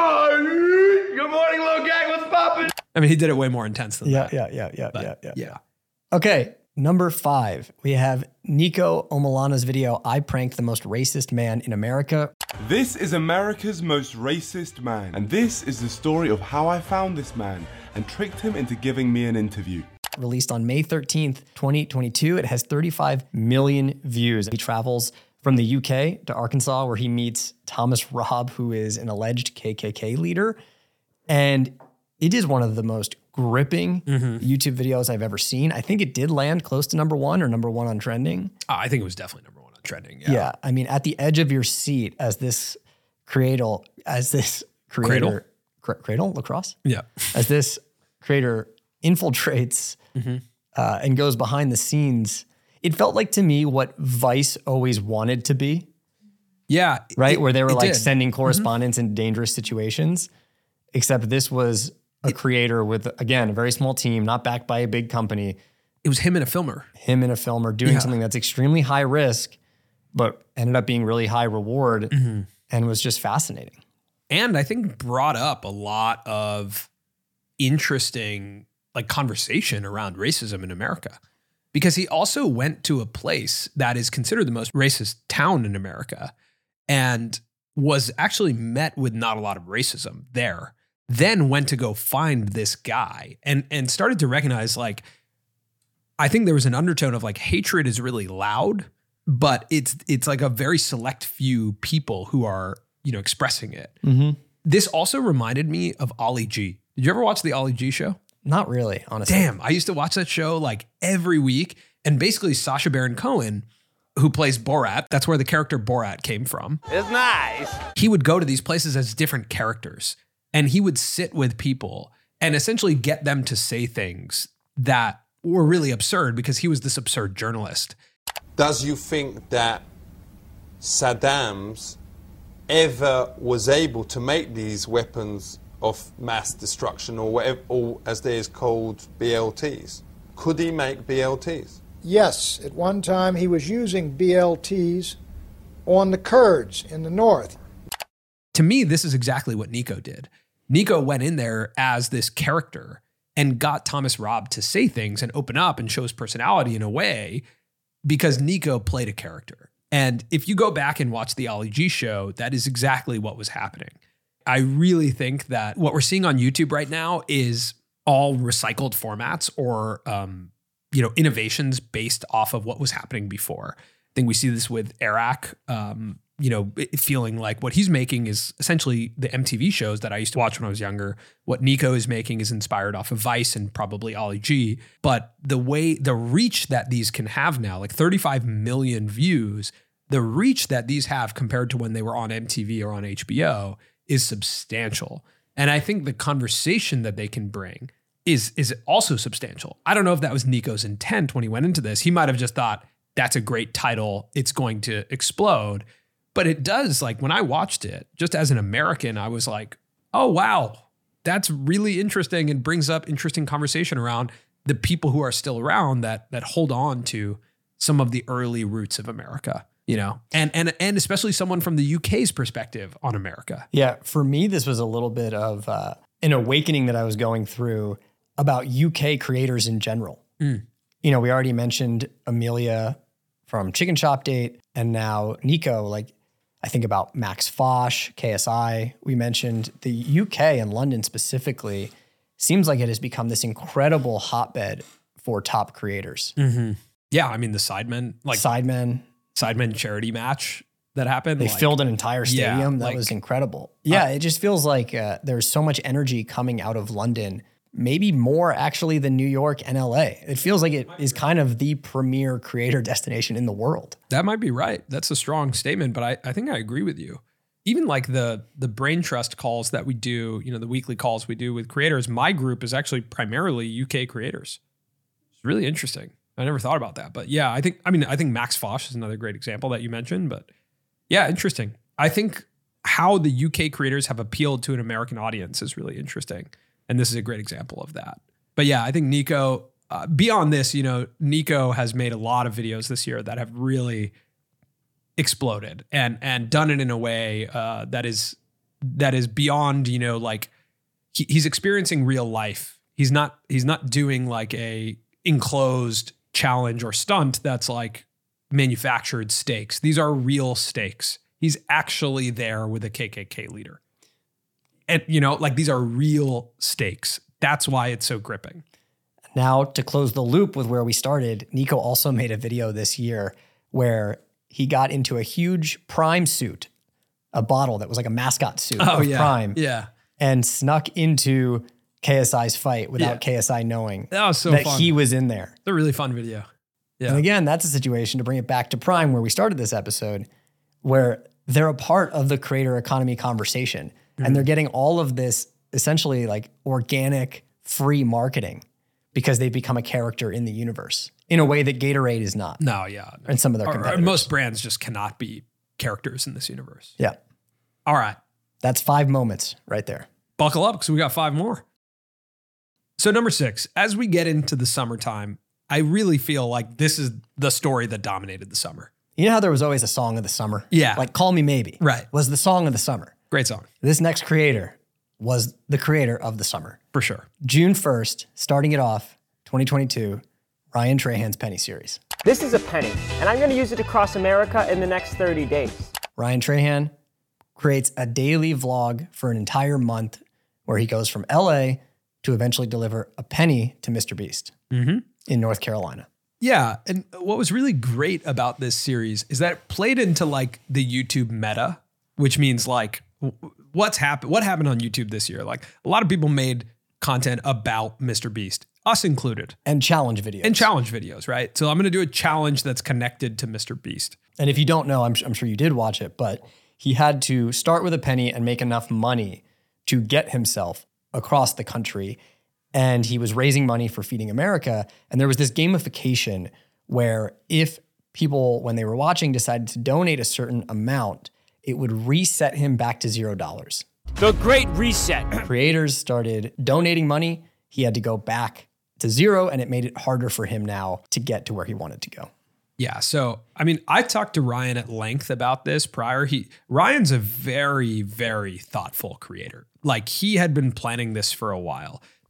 Oh, good morning, Logang, what's poppin'? I mean, he did it way more intense than yeah, that. Yeah, yeah, yeah, but yeah, yeah, yeah. Okay, number five, we have Nico Omilana's video, I Pranked the Most Racist Man in America. This is America's most racist man, and this is the story of how I found this man and tricked him into giving me an interview. Released on May thirteenth, twenty twenty-two. It has thirty-five million views. He travels from the U K to Arkansas, where he meets Thomas Robb, who is an alleged K K K leader. And it is one of the most gripping mm-hmm. YouTube videos I've ever seen. I think it did land close to number one or number one on trending. Oh, I think it was definitely number one on trending. Yeah. yeah. I mean, at the edge of your seat as this cradle, as this creator, cradle, cradle lacrosse? Yeah. As this creator infiltrates mm-hmm. uh, and goes behind the scenes, it felt like to me what Vice always wanted to be. Yeah. Right? It, Where they were like did. sending correspondents mm-hmm. in dangerous situations, except this was a creator with, again, a very small team, not backed by a big company. It was him and a filmer. Him and a filmer doing yeah. something that's extremely high risk, but ended up being really high reward mm-hmm. and was just fascinating. And I think brought up a lot of interesting like conversation around racism in America, because he also went to a place that is considered the most racist town in America and was actually met with not a lot of racism there. Then went to go find this guy and, and started to recognize, like, I think there was an undertone of like hatred is really loud, but it's, it's like a very select few people who are, you know, expressing it. Mm-hmm. This also reminded me of Ollie G. Did you ever watch the Ollie G show? Not really, honestly. Damn, I used to watch that show like every week. And basically Sacha Baron Cohen, who plays Borat, that's where the character Borat came from. It's nice. He would go to these places as different characters. And he would sit with people and essentially get them to say things that were really absurd because he was this absurd journalist. Does you think that Saddam's ever was able to make these weapons of mass destruction, or whatever, or as they is called, B L Ts? Could he make B L Ts? Yes, at one time he was using B L Ts on the Kurds in the north. To me, this is exactly what Nico did. Nico went in there as this character and got Thomas Robb to say things and open up and show his personality in a way because Nico played a character. And if you go back and watch the Ollie G show, that is exactly what was happening. I really think that what we're seeing on YouTube right now is all recycled formats or, um, you know, innovations based off of what was happening before. I think we see this with Eric, um, you know, feeling like what he's making is essentially the M T V shows that I used to watch when I was younger. What Nico is making is inspired off of Vice and probably Ollie G. But the way, the reach that these can have now, like thirty-five million views, the reach that these have compared to when they were on M T V or on H B O is substantial. And I think the conversation that they can bring is, is also substantial. I don't know if that was Nico's intent when he went into this. He might have just thought, that's a great title, it's going to explode. But it does, like when I watched it, just as an American, I was like, oh, wow, that's really interesting and brings up interesting conversation around the people who are still around that that hold on to some of the early roots of America, you know, and and and especially someone from the U K's perspective on America. Yeah, for me, this was a little bit of uh, an awakening that I was going through about U K creators in general. Mm. You know, we already mentioned Amelia from Chicken Shop Date, and now Nico. Like, I think about Max Fosh, K S I. We mentioned the U K and London specifically. Seems like it has become this incredible hotbed for top creators. Mm-hmm. Yeah, I mean the Sidemen, like Sidemen, Sidemen charity match that happened. They like, filled an entire stadium. Yeah, that like, was incredible. Yeah, uh, it just feels like uh, there's so much energy coming out of London. Maybe more actually than New York and L A. It feels like it is kind of the premier creator destination in the world. That might be right. That's a strong statement, but I, I think I agree with you. Even like the the brain trust calls that we do, you know, the weekly calls we do with creators, my group is actually primarily U K creators. It's really interesting. I never thought about that. But yeah, I think, I mean, I think Max Fosh is another great example that you mentioned, but yeah, interesting. I think how the U K creators have appealed to an American audience is really interesting. And this is a great example of that. But yeah, I think Nico, uh, beyond this, you know, Nico has made a lot of videos this year that have really exploded and and done it in a way uh, that is that is beyond, you know, like he, he's experiencing real life. He's not he's not doing like a enclosed challenge or stunt that's like manufactured stakes. These are real stakes. He's actually there with a K K K leader. And, you know, like these are real stakes. That's why it's so gripping. Now, to close the loop with where we started, Nico also made a video this year where he got into a huge Prime suit, a bottle that was like a mascot suit oh, of yeah. Prime, yeah, and snuck into K S I's fight without yeah. K S I knowing that, was so that fun. he was in there. It's a really fun video. Yeah. And again, that's a situation to bring it back to Prime where we started this episode, where they're a part of the creator economy conversation. And they're getting all of this essentially like organic free marketing because they've become a character in the universe in a way that Gatorade is not. No, yeah. No. And some of their or, competitors. or most brands just cannot be characters in this universe. Yeah. All right. That's five moments right there. Buckle up because we got five more. So number six, as we get into the summertime, I really feel like this is the story that dominated the summer. You know how there was always a song of the summer? Yeah. Like Call Me Maybe. Right. Was the song of the summer. Great song. This next creator was the creator of the summer. For sure. June first, starting it off, twenty twenty-two, Ryan Trahan's Penny series. This is a penny, and I'm going to use it across America in the next thirty days. Ryan Trahan creates a daily vlog for an entire month where he goes from L A to eventually deliver a penny to Mister Beast mm-hmm. in North Carolina. Yeah. And what was really great about this series is that it played into like the YouTube meta, which means like, what's happened? What happened on YouTube this year? Like a lot of people made content about Mister Beast, us included, and challenge videos, and challenge videos, right? So I'm going to do a challenge that's connected to Mister Beast. And if you don't know, I'm, I'm sure you did watch it, but he had to start with a penny and make enough money to get himself across the country. And he was raising money for Feeding America. And there was this gamification where if people, when they were watching, decided to donate a certain amount, it would reset him back to zero dollars. The Great Reset. Creators started donating money. He had to go back to zero, and it made it harder for him now to get to where he wanted to go. Yeah. So, I mean, I talked to Ryan at length about this prior. He Ryan's a very, very thoughtful creator. Like he had been planning this for a while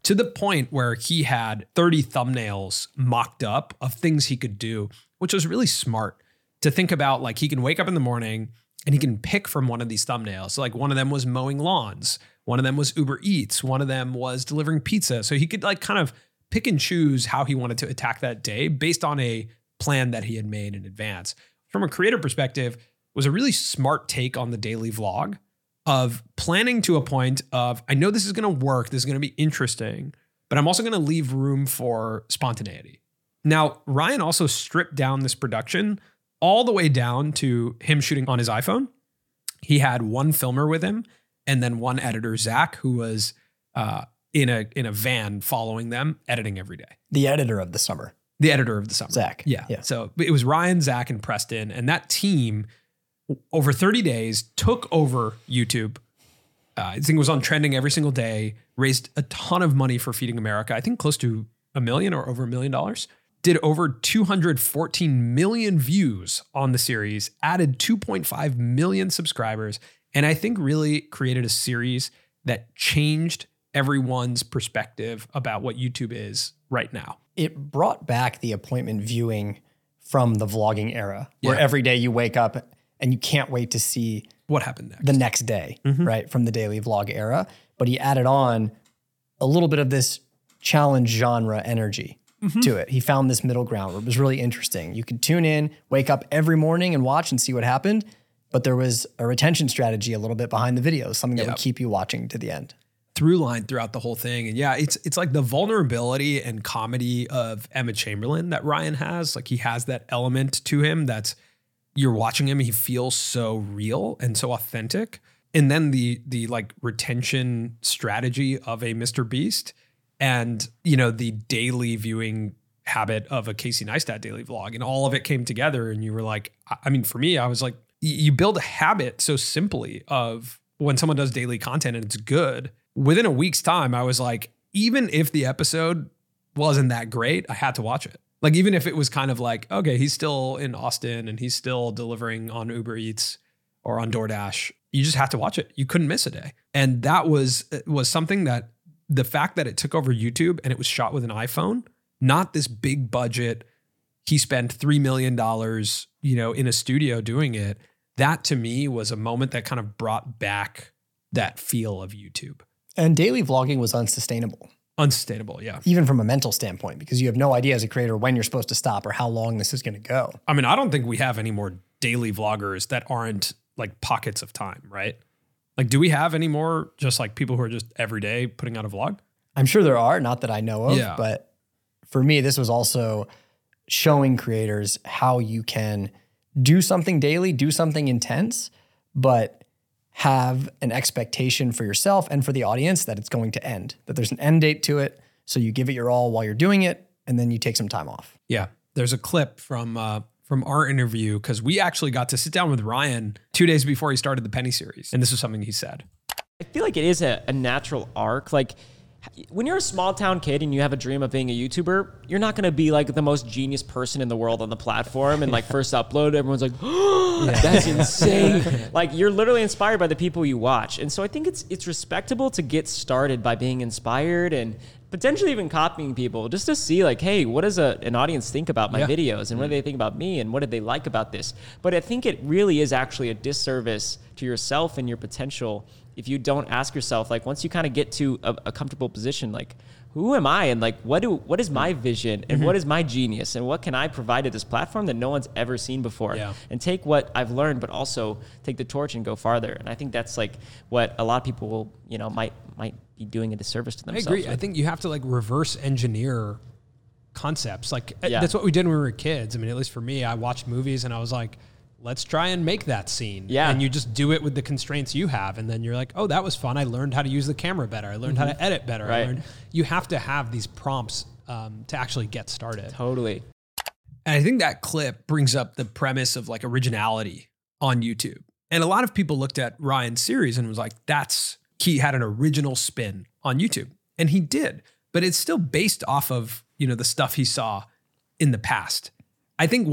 to the point where he had thirty thumbnails mocked up of things he could do, which was really smart to think about. Like he can wake up in the morning and he can pick from one of these thumbnails. So like one of them was mowing lawns. One of them was Uber Eats. One of them was delivering pizza. So he could like kind of pick and choose how he wanted to attack that day based on a plan that he had made in advance. From a creator perspective, it was a really smart take on the daily vlog of planning to a point of, I know this is going to work. This is going to be interesting, but I'm also going to leave room for spontaneity. Now, Ryan also stripped down this production all the way down to him shooting on his iPhone. He had one filmer with him and then one editor, Zach, who was uh, in a in a van following them, editing every day. The editor of the summer. The editor of the summer. Zach. Yeah. yeah. So it was Ryan, Zach, and Preston. And that team, over thirty days, took over YouTube. Uh, I think it was on trending every single day, raised a ton of money for Feeding America. I think close to a million or over a million dollars. Did over two hundred fourteen million views on the series, added two point five million subscribers, and I think really created a series that changed everyone's perspective about what YouTube is right now. It brought back the appointment viewing from the vlogging era, where Yeah. every day you wake up and you can't wait to see what happened next. the next day, Mhm. right? From the daily vlog era. But he added on a little bit of this challenge genre energy Mhm. to it. He found this middle ground where it was really interesting. You could tune in, wake up every morning and watch and see what happened. But there was a retention strategy a little bit behind the videos, something that Yep. would keep you watching to the end. Through line throughout the whole thing. And yeah, it's it's like the vulnerability and comedy of Emma Chamberlain that Ryan has. Like he has that element to him that's, you're watching him, he feels so real and so authentic. And then the the like retention strategy of a Mister Beast and, you know, the daily viewing habit of a Casey Neistat daily vlog, and all of it came together. And you were like, I I mean, for me, I was like, y- you build a habit so simply of when someone does daily content and it's good. Within a week's time, I was like, even if the episode wasn't that great, I had to watch it. Like, even if it was kind of like, okay, he's still in Austin and he's still delivering on Uber Eats or on DoorDash, you just had to watch it. You couldn't miss a day. And that was, was something that the fact that it took over YouTube and it was shot with an iPhone, not this big budget, he spent three million dollars, you know, in a studio doing it. That to me was a moment that kind of brought back that feel of YouTube. And daily vlogging was unsustainable. Unsustainable, yeah. Even from a mental standpoint, because you have no idea as a creator when you're supposed to stop or how long this is going to go. I mean, I don't think we have any more daily vloggers that aren't like pockets of time, right? Like, do we have any more just like people who are just every day putting out a vlog? I'm sure there are, not that I know of, Yeah. but for me, this was also showing creators how you can do something daily, do something intense, but have an expectation for yourself and for the audience that it's going to end, that there's an end date to it. So you give it your all while you're doing it, and then you take some time off. Yeah. There's a clip from uh, from our interview because we actually got to sit down with Ryan two days before he started the Penny series. And this is something he said. I feel like it is a, a natural arc. Like when you're a small town kid and you have a dream of being a YouTuber, you're not going to be like the most genius person in the world on the platform. And like first upload, everyone's like, oh, that's insane. Like you're literally inspired by the people you watch. And so I think it's, it's respectable to get started by being inspired and potentially even copying people just to see like, hey, what does a, an audience think about my Yeah. videos and what do they think about me and what did they like about this? But I think it really is actually a disservice to yourself and your potential if you don't ask yourself, like once you kind of get to a, a comfortable position, like who am I and like what do what is my vision and Mhm. what is my genius and what can I provide to this platform that no one's ever seen before? Yeah. And take what I've learned, but also take the torch and go farther. And I think that's like what a lot of people will, you know, might might be doing a disservice to I themselves. agree. with. I think you have to like reverse engineer concepts. Like uh, Yeah. that's what we did when we were kids. I mean, at least for me, I watched movies and I was like, let's try and make that scene. Yeah. And you just do it with the constraints you have. And then you're like, oh, that was fun. I learned how to use the camera better. I learned how Mhm. to edit better. I Right. learned, you have to have these prompts um, to actually get started. Totally. And I think that clip brings up the premise of like originality on YouTube. And a lot of people looked at Ryan's series and was like, that's, he had an original spin on YouTube. And he did, but it's still based off of, you know, the stuff he saw in the past. I think what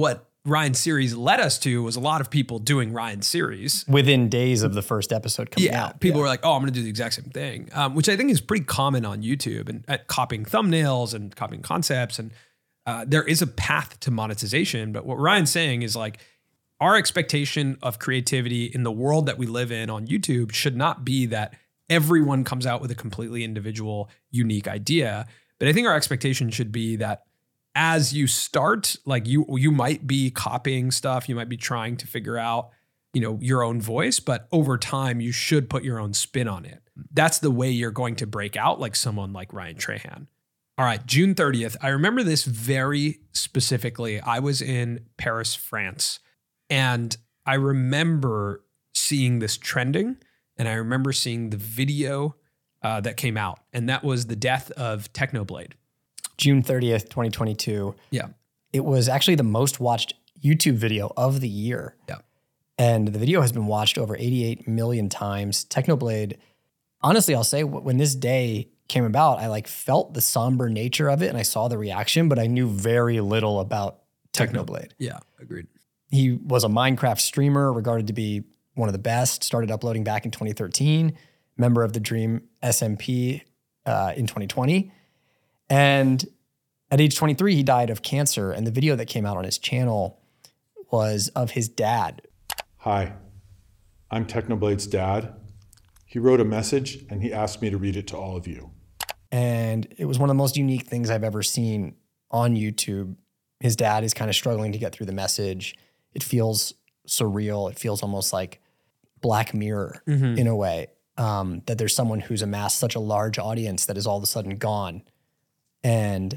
Ryan series led us to was a lot of people doing Ryan series. Within days of the first episode coming yeah, out. People yeah. were like, oh, I'm going to do the exact same thing, um, which I think is pretty common on YouTube and at copying thumbnails and copying concepts. And uh, there is a path to monetization. But what Ryan's saying is like, our expectation of creativity in the world that we live in on YouTube should not be that everyone comes out with a completely individual, unique idea. But I think our expectation should be that as you start, like you, you might be copying stuff, you might be trying to figure out, you know, your own voice, but over time you should put your own spin on it. That's the way you're going to break out like someone like Ryan Trahan. All right, June thirtieth. I remember this very specifically. I was in Paris, France, and I remember seeing this trending, and I remember seeing the video uh, that came out, and that was the death of Technoblade. June thirtieth, twenty twenty-two. Yeah. It was actually the most watched YouTube video of the year. Yeah. And the video has been watched over eighty-eight million times. Technoblade, honestly, I'll say when this day came about, I like felt the somber nature of it and I saw the reaction, but I knew very little about Technoblade. Yeah, agreed. He was a Minecraft streamer, regarded to be one of the best, started uploading back in twenty thirteen, member of the Dream S M P uh, in twenty twenty. And at age twenty-three, he died of cancer. And the video that came out on his channel was of his dad. Hi, I'm Technoblade's dad. He wrote a message and he asked me to read it to all of you. And it was one of the most unique things I've ever seen on YouTube. His dad is kind of struggling to get through the message. It feels surreal. It feels almost like Black Mirror Mhm. in a way, um, that there's someone who's amassed such a large audience that is all of a sudden gone. And,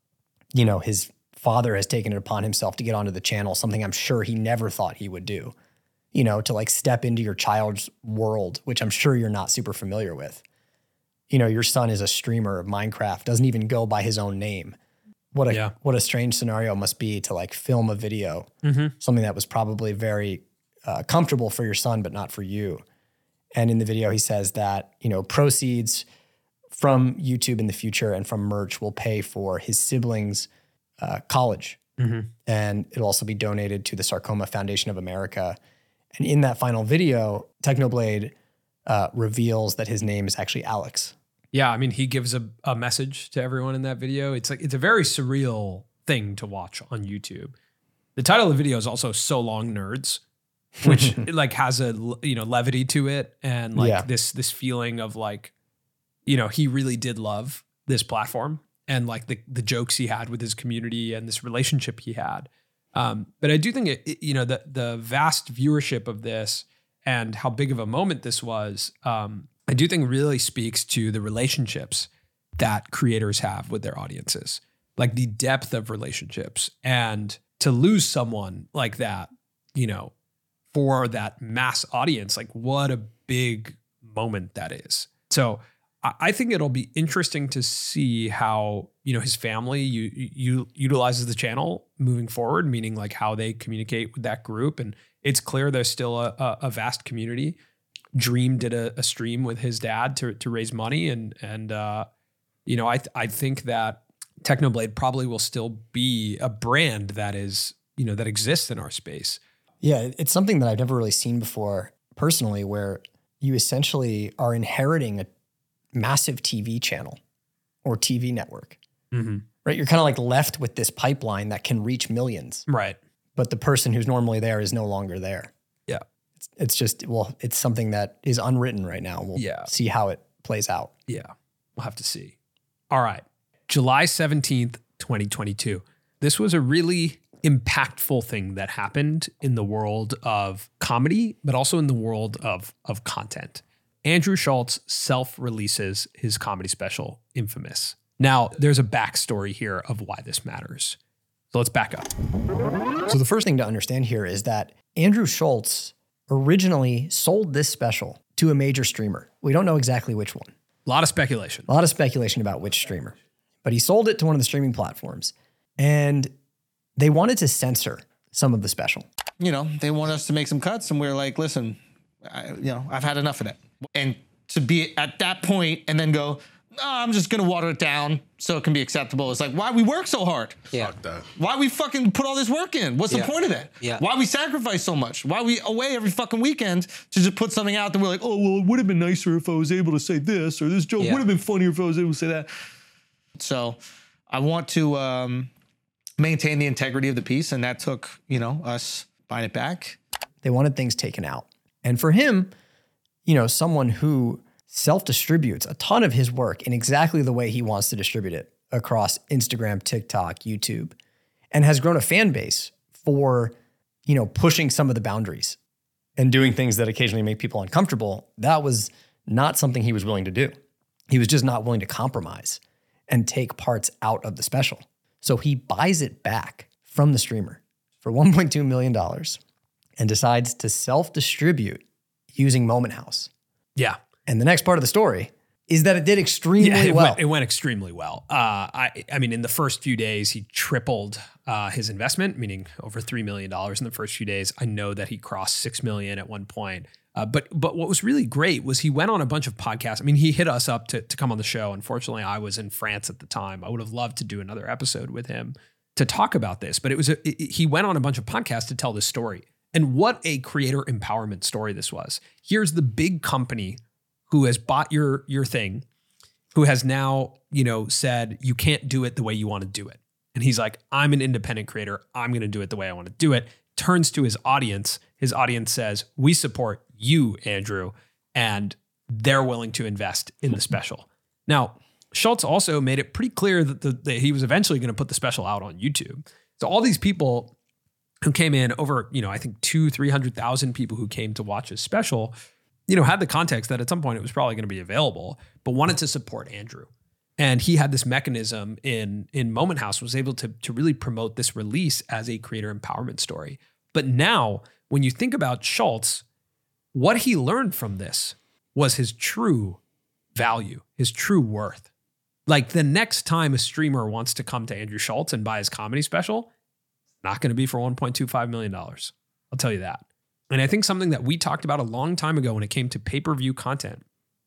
you know, his father has taken it upon himself to get onto the channel, something I'm sure he never thought he would do, you know, to like step into your child's world, which I'm sure you're not super familiar with. You know, your son is a streamer of Minecraft, doesn't even go by his own name. What a Yeah. what a strange scenario must be to like film a video, Mhm. something that was probably very uh, comfortable for your son, but not for you. And in the video, he says that, you know, proceeds from YouTube in the future and from merch will pay for his siblings' uh, college. Mhm. And it'll also be donated to the Sarcoma Foundation of America. And in that final video, Technoblade uh, reveals that his name is actually Alex. Yeah, I mean, he gives a, a message to everyone in that video. It's like it's a very surreal thing to watch on YouTube. The title of the video is also "So Long, Nerds," which like has a you know levity to it and like Yeah. this this feeling of like, you know, he really did love this platform and like the the jokes he had with his community and this relationship he had. Um, but I do think it, it you know the the vast viewership of this and how big of a moment this was. Um, I do think really speaks to the relationships that creators have with their audiences, like the depth of relationships, and to lose someone like that, you know, for that mass audience, like what a big moment that is. So I I think it'll be interesting to see how, you know, his family you, you utilizes the channel moving forward, meaning like how they communicate with that group. And it's clear there's still a, a, a vast community. Dream did a, a stream with his dad to to raise money, and and uh, you know I th- I think that Technoblade probably will still be a brand that is you know that exists in our space. Yeah, it's something that I've never really seen before personally, where you essentially are inheriting a massive T V channel or T V network, Mm-hmm. right? You're kind of like left with this pipeline that can reach millions, Right. but the person who's normally there is no longer there. Yeah. It's, it's just, well, it's something that is unwritten right now. We'll Yeah. see how it plays out. Yeah, we'll have to see. All right, July seventeenth, twenty twenty-two. This was a really impactful thing that happened in the world of comedy, but also in the world of, of content. Andrew Schulz self-releases his comedy special, Infamous. Now, there's a backstory here of why this matters. So let's back up. So the first thing to understand here is that Andrew Schulz originally sold this special to a major streamer. We don't know exactly which one. A lot of speculation. A lot of speculation about which streamer. But he sold it to one of the streaming platforms. And they wanted to censor some of the special. You know, they want us to make some cuts, and we're like, listen, I, you know, I've had enough of that. And to be at that point and then go, oh, I'm just gonna water it down so it can be acceptable. It's like, why we work so hard? Yeah. Fuck that. Why we fucking put all this work in? What's Yeah. the point of that? Yeah. Why we sacrifice so much? Why we away every fucking weekend to just put something out that we're like, oh, well, it would have been nicer if I was able to say this, or this joke Yeah. would have been funnier if I was able to say that. So I want to um, maintain the integrity of the piece, and that took, you know, us buying it back. They wanted things taken out. And for him, you know, someone who self-distributes a ton of his work in exactly the way he wants to distribute it across Instagram, TikTok, YouTube, and has grown a fan base for, you know, pushing some of the boundaries and doing things that occasionally make people uncomfortable. That was not something he was willing to do. He was just not willing to compromise and take parts out of the special. So he buys it back from the streamer for one point two million dollars and decides to self-distribute using Moment House. Yeah. And the next part of the story is that it did extremely yeah, it well. Went, it went extremely well. Uh, I, I mean, in the first few days, he tripled uh, his investment, meaning over three million dollars in the first few days. I know that he crossed six million dollars at one point. Uh, but but what was really great was he went on a bunch of podcasts. I mean, he hit us up to, to come on the show. Unfortunately, I was in France at the time. I would have loved to do another episode with him to talk about this. But it was a, it, he went on a bunch of podcasts to tell this story. And what a creator empowerment story this was. Here's the big company who has bought your your thing, who has now, you know, said you can't do it the way you want to do it. And he's like, I'm an independent creator. I'm going to do it the way I want to do it. Turns to his audience. His audience says, we support you, Andrew, and they're willing to invest in the special. Now, Schulz also made it pretty clear that, the, that he was eventually going to put the special out on YouTube. So all these people who came in, over, you know, I think two, three hundred thousand people who came to watch his special, you know, had the context that at some point it was probably going to be available, but wanted to support Andrew. And he had this mechanism in, in Moment House, was able to, to really promote this release as a creator empowerment story. But now, when you think about Schulz, what he learned from this was his true value, his true worth. Like, the next time a streamer wants to come to Andrew Schulz and buy his comedy special, not going to be for one point two five million dollars. I'll tell you that. And I think something that we talked about a long time ago when it came to pay-per-view content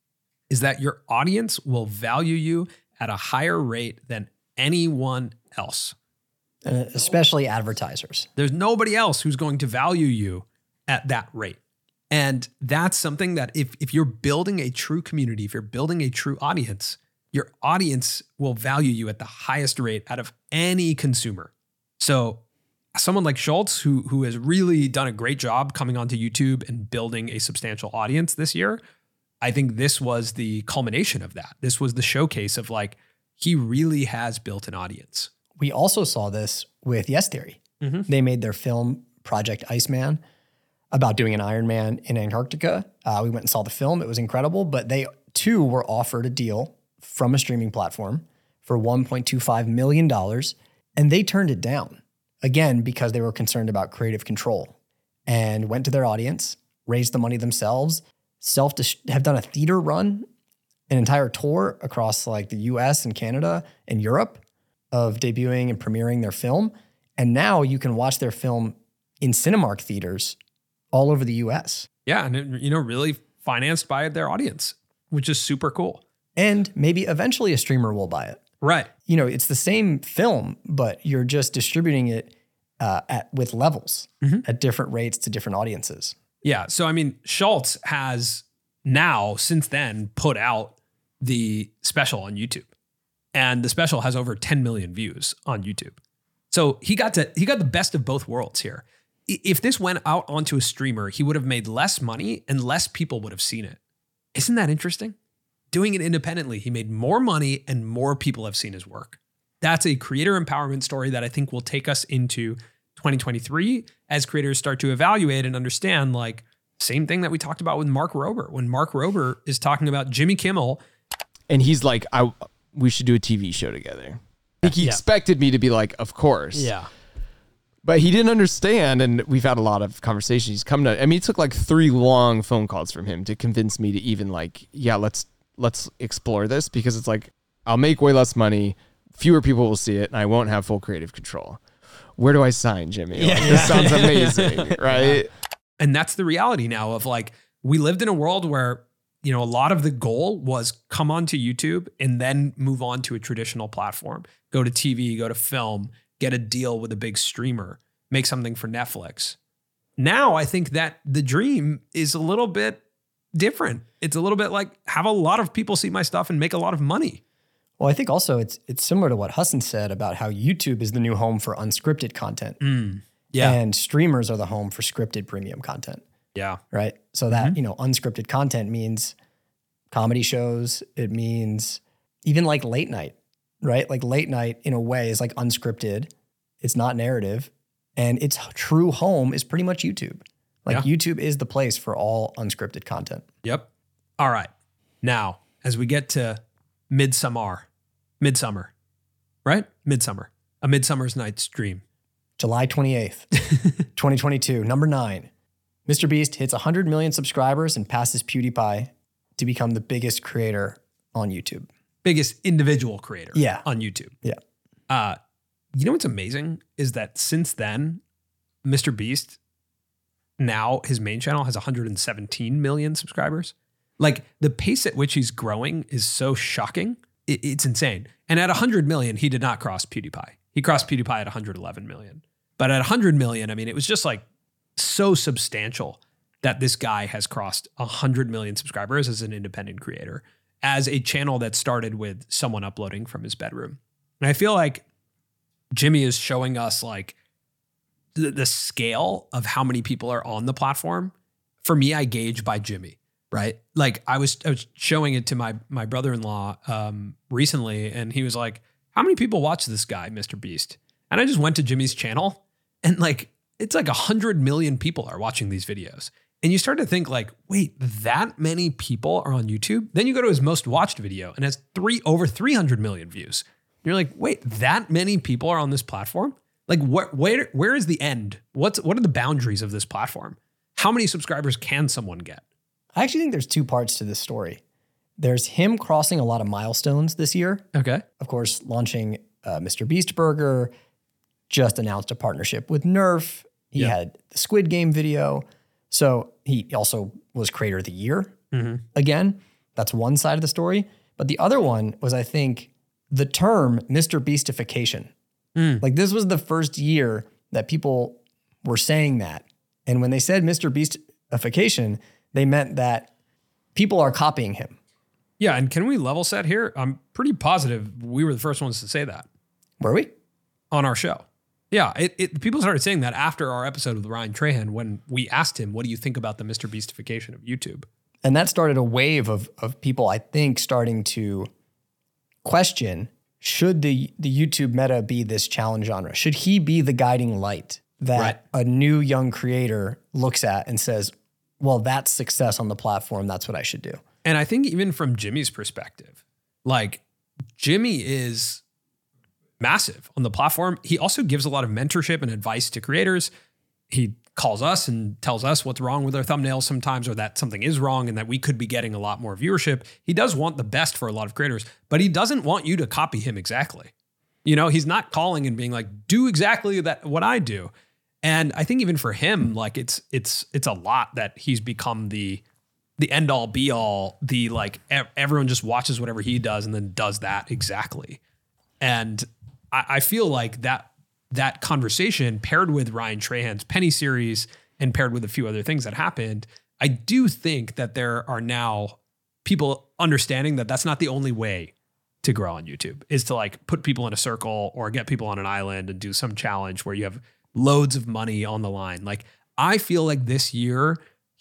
is that your audience will value you at a higher rate than anyone else. Uh, especially advertisers. There's nobody else who's going to value you at that rate. And that's something that if, if you're building a true community, if you're building a true audience, your audience will value you at the highest rate out of any consumer. So someone like Schulz, who, who has really done a great job coming onto YouTube and building a substantial audience this year, I think this was the culmination of that. This was the showcase of, like, he really has built an audience. We also saw this with Yes Theory. Mm-hmm. They made their film Project Iceman about doing an Ironman in Antarctica. Uh, we went and saw the film. It was incredible, but they too were offered a deal from a streaming platform for one point two five million dollars, and they turned it down, again, because they were concerned about creative control, and went to their audience, raised the money themselves, self have done a theater run, an entire tour across like the U S and Canada and Europe of debuting and premiering their film. And now you can watch their film in Cinemark theaters all over the U S. Yeah. And, it, you know, really financed by their audience, which is super cool. And maybe eventually a streamer will buy it. Right. You know, it's the same film, but you're just distributing it uh, at with levels mm-hmm. at different rates to different audiences. Yeah. So, I mean, Schulz has now, since then, put out the special on YouTube. And the special has over ten million views on YouTube. So he got to he got the best of both worlds here. If this went out onto a streamer, he would have made less money and less people would have seen it. Isn't that interesting? Doing it independently, he made more money and more people have seen his work. That's a creator empowerment story that I think will take us into twenty twenty-three as creators start to evaluate and understand, like, same thing that we talked about with Mark Rober. When Mark Rober is talking about Jimmy Kimmel. And he's like, I we should do a T V show together. I think he yeah. expected me to be like, of course. Yeah. But he didn't understand, and we've had a lot of conversations. He's come to, I mean, it took like three long phone calls from him to convince me to even like, yeah, let's let's explore this, because it's like, I'll make way less money, fewer people will see it, and I won't have full creative control. Where do I sign, Jimmy? Like, Yeah. this sounds amazing, right? And that's the reality now of, like, we lived in a world where, you know, a lot of the goal was come onto YouTube and then move on to a traditional platform, go to T V, go to film, get a deal with a big streamer, make something for Netflix. Now I think that the dream is a little bit different. It's a little bit like have a lot of people see my stuff and make a lot of money. Well, I think also it's it's similar to what Hassan said about how YouTube is the new home for unscripted content. Mm, yeah. And streamers are the home for scripted premium content. Yeah. Right. So that, you know, unscripted content means comedy shows. It means even like late night, right? Like late night in a way is like unscripted. It's not narrative. And its true home is pretty much YouTube. Like Yeah. YouTube is the place for all unscripted content. Yep. All right. Now, as we get to Midsummer, Midsummer, right? Midsummer, A Midsummer's Night's Dream. July twenty-eighth, twenty twenty-two, number nine. Mister Beast hits one hundred million subscribers and passes PewDiePie to become the biggest creator on YouTube. Biggest individual creator Yeah. on YouTube. Yeah. Uh, you know what's amazing is that since then, Mister Beast, now his main channel has one hundred seventeen million subscribers. Like the pace at which he's growing is so shocking. It, it's insane. And at one hundred million, he did not cross PewDiePie. He crossed PewDiePie at one hundred eleven million. But at one hundred million, I mean, it was just like so substantial that this guy has crossed one hundred million subscribers as an independent creator, as a channel that started with someone uploading from his bedroom. And I feel like Jimmy is showing us like the, the scale of how many people are on the platform. For me, I gauge by Jimmy, right? Like I was, I was showing it to my, my brother-in-law um, recently, and he was like, how many people watch this guy, Mister Beast? And I just went to Jimmy's channel and like, it's like a hundred million people are watching these videos. And you start to think like, wait, that many people are on YouTube? Then you go to his most watched video and has three over three hundred million views. You're like, wait, that many people are on this platform? Like where, where, where is the end? What's, what are the boundaries of this platform? How many subscribers can someone get? I actually think there's two parts to this story. There's him crossing a lot of milestones this year. Okay. Of course, launching uh, Mister Beast Burger, just announced a partnership with Nerf. He Yeah. had the Squid Game video. So he also was creator of the year. Mm-hmm. Again, that's one side of the story. But the other one was, I think, the term Mister Beastification. Mm. Like this was the first year that people were saying that. And when they said Mister Beastification, they meant that people are copying him. Yeah. And can we level set here? I'm pretty positive we were the first ones to say that. Were we? On our show. Yeah. It, it, people started saying that after our episode with Ryan Trahan when we asked him, what do you think about the Mister Beastification of YouTube? And that started a wave of of people, I think, starting to question, should the, the YouTube meta be this challenge genre? Should he be the guiding light that Right. a new young creator looks at and says, well, that's success on the platform. That's what I should do. And I think even from Jimmy's perspective, like Jimmy is massive on the platform. He also gives a lot of mentorship and advice to creators. He calls us and tells us what's wrong with our thumbnails sometimes, or that something is wrong and that we could be getting a lot more viewership. He does want the best for a lot of creators, but he doesn't want you to copy him exactly. You know, he's not calling and being like, do exactly that, what I do. And I think even for him, like it's, it's, it's a lot that he's become the, the end all be all, the like ev- everyone just watches whatever he does and then does that exactly. And I, I feel like that, that conversation paired with Ryan Trahan's Penny series and paired with a few other things that happened, I do think that there are now people understanding that that's not the only way to grow on YouTube, is to like put people in a circle or get people on an island and do some challenge where you have loads of money on the line. Like I feel like this year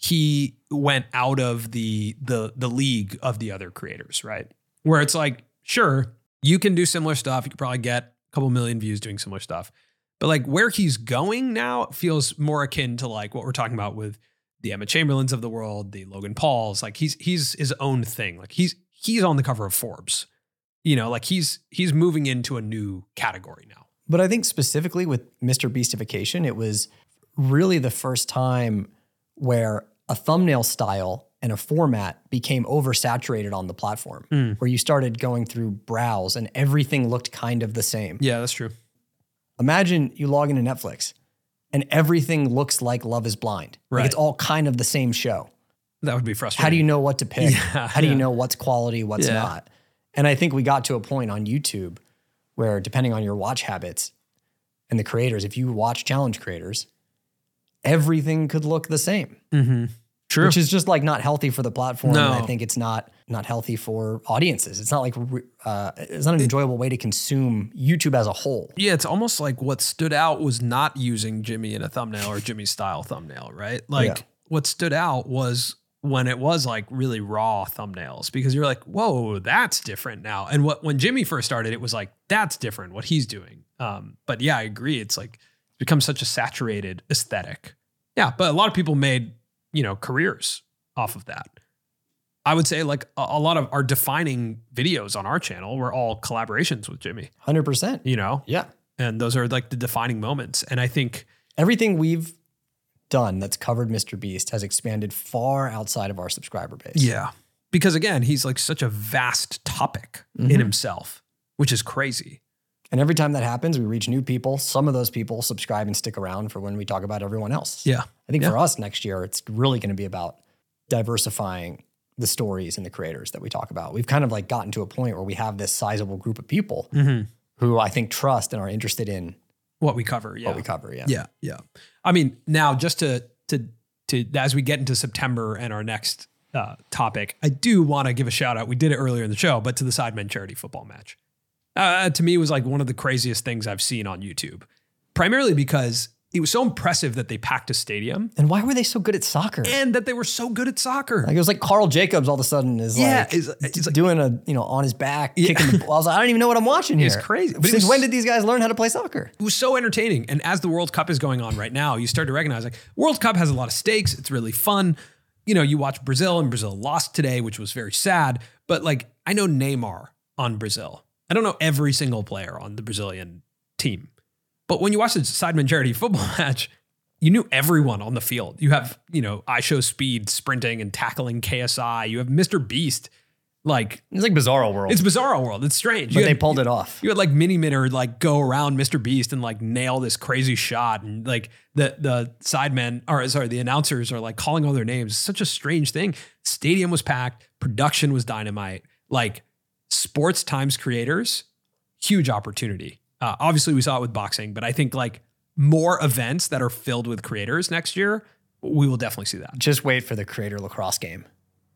he went out of the the the league of the other creators, right? Where it's like, sure, you can do similar stuff. You could probably get a couple million views doing similar stuff. But like where he's going now feels more akin to like what we're talking about with the Emma Chamberlains of the world, the Logan Pauls. Like he's he's his own thing. Like he's he's on the cover of Forbes. You know, like he's he's moving into a new category now. But I think specifically with Mister Beastification, it was really the first time where a thumbnail style and a format became oversaturated on the platform, Mm. where you started going through browse and everything looked kind of the same. Yeah, that's true. Imagine you log into Netflix and everything looks like Love is Blind. Like Right. it's all kind of the same show. That would be frustrating. How do you know what to pick? Yeah, How do you yeah. know what's quality, what's Yeah. not? And I think we got to a point on YouTube where, depending on your watch habits and the creators, if you watch challenge creators, everything could look the same. Mm-hmm. True. Which is just like not healthy for the platform. No. And I think it's not not healthy for audiences. It's not like uh, it's not an enjoyable way to consume YouTube as a whole. Yeah, it's almost like what stood out was not using Jimmy in a thumbnail or Jimmy style thumbnail, right? Like Yeah. what stood out was when it was like really raw thumbnails, because you're like, whoa, that's different now. And what when Jimmy first started, it was like, that's different what he's doing. Um, but yeah, I agree. It's like it's become such a saturated aesthetic. Yeah, but a lot of people made, you know, careers off of that. I would say like a, a lot of our defining videos on our channel were all collaborations with Jimmy. one hundred percent. You know? Yeah. And those are like the defining moments. And I think everything we've done that's covered Mister Beast has expanded far outside of our subscriber base. Yeah. Because again, he's like such a vast topic Mhm. in himself, which is crazy. And every time that happens, we reach new people. Some of those people subscribe and stick around for when we talk about everyone else. Yeah. I think Yeah. for us next year, it's really going to be about diversifying the stories and the creators that we talk about. We've kind of like gotten to a point where we have this sizable group of people Mhm. who I think trust and are interested in What we cover. Yeah. what we cover. Yeah. Yeah. Yeah. I mean, now just to, to, to, as we get into September and our next uh, topic, I do want to give a shout out. We did it earlier in the show, but to the Sidemen charity football match. Uh, to me, it was like one of the craziest things I've seen on YouTube, primarily because it was so impressive that they packed a stadium. And why were they so good at soccer? And that they were so good at soccer. Like it was like Carl Jacobs all of a sudden is Yeah, like, is- is like- doing a, you know, on his back, Yeah. kicking the ball. I was like, I don't even know what I'm watching here. It's crazy. But it Since was- when did these guys learn how to play soccer? It was so entertaining. And as the World Cup is going on right now, you start to recognize like World Cup has a lot of stakes. It's really fun. You know, you watch Brazil and Brazil lost today, which was very sad. But like, I know Neymar on Brazil. I don't know every single player on the Brazilian team. But when you watch the Sidemen charity football match, you knew everyone on the field. You have, you know, I Show Speed sprinting and tackling K S I. You have Mister Beast. Like, it's like Bizarro World. It's Bizarro World. It's strange. But You they had- pulled it off. You had like Mini Mitter like go around Mister Beast and like nail this crazy shot, and like the the sidemen or sorry the announcers are like calling all their names. It's such a strange thing. Stadium was packed. Production was dynamite. Like sports times creators, huge opportunity. Uh, obviously, we saw it with boxing, but I think like more events that are filled with creators next year, we will definitely see that. Just wait for the creator lacrosse game.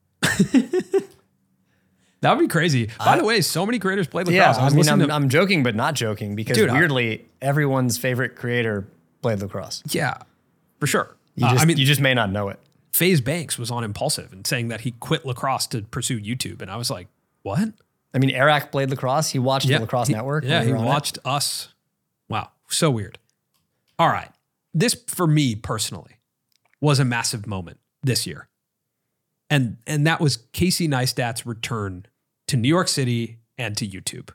That would be crazy. By I- the way, so many creators played Yeah, lacrosse. I, was mean, listening I'm, to- I'm joking, but not joking because Dude, I- weirdly, everyone's favorite creator played lacrosse. yeah, for sure. You Uh, just, I mean, you just may not know it. FaZe Banks was on Impulsive and saying that he quit lacrosse to pursue YouTube. And I was like, what? I mean, Eric played lacrosse. He watched Yeah, the Lacrosse he- Network. Yeah, when he we were on it. watched us. Wow, so weird. All right. This, for me personally, was a massive moment this year. And, and that was Casey Neistat's return to New York City and to YouTube.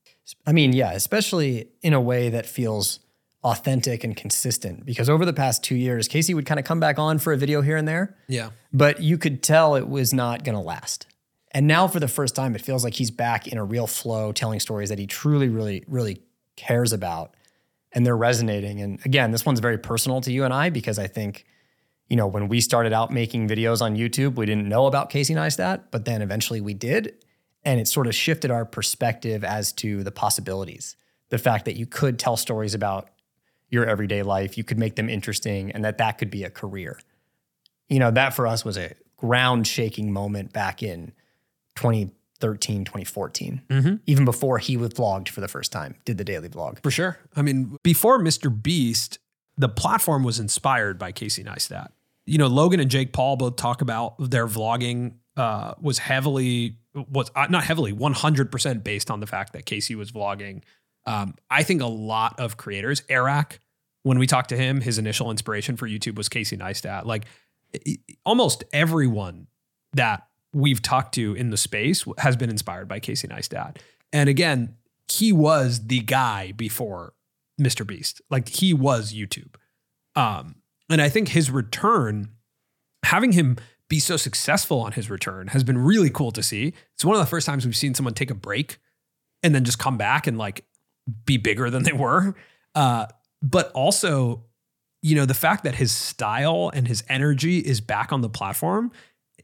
I mean, yeah, especially in a way that feels authentic and consistent because over the past two years, Casey would kind of come back on for a video here and there, Yeah. but you could tell it was not going to last. And now for the first time, it feels like he's back in a real flow, telling stories that he truly, really, really cares about. And they're resonating. And again, this one's very personal to you and I because I think, you know, when we started out making videos on YouTube, we didn't know about Casey Neistat, but then eventually we did. And it sort of shifted our perspective as to the possibilities. The fact that you could tell stories about your everyday life, you could make them interesting, and that that could be a career. You know, that for us was a ground shaking moment back in twenty thirteen, twenty fourteen, Mhm. even before he was vlogged for the first time, did the daily vlog. For sure. I mean, before Mister Beast, the platform was inspired by Casey Neistat. You know, Logan and Jake Paul both talk about their vlogging uh, was heavily, was uh, not heavily, one hundred percent based on the fact that Casey was vlogging. Um, I think a lot of creators, Eric, when we talked to him, his initial inspiration for YouTube was Casey Neistat. Like i- almost everyone that we've talked to in the space has been inspired by Casey Neistat. And again, he was the guy before Mister Beast. Like he was YouTube. Um, and I think his return, having him be so successful on his return has been really cool to see. It's one of the first times we've seen someone take a break and then just come back and like be bigger than they were. Uh, but also, you know, the fact that his style and his energy is back on the platform,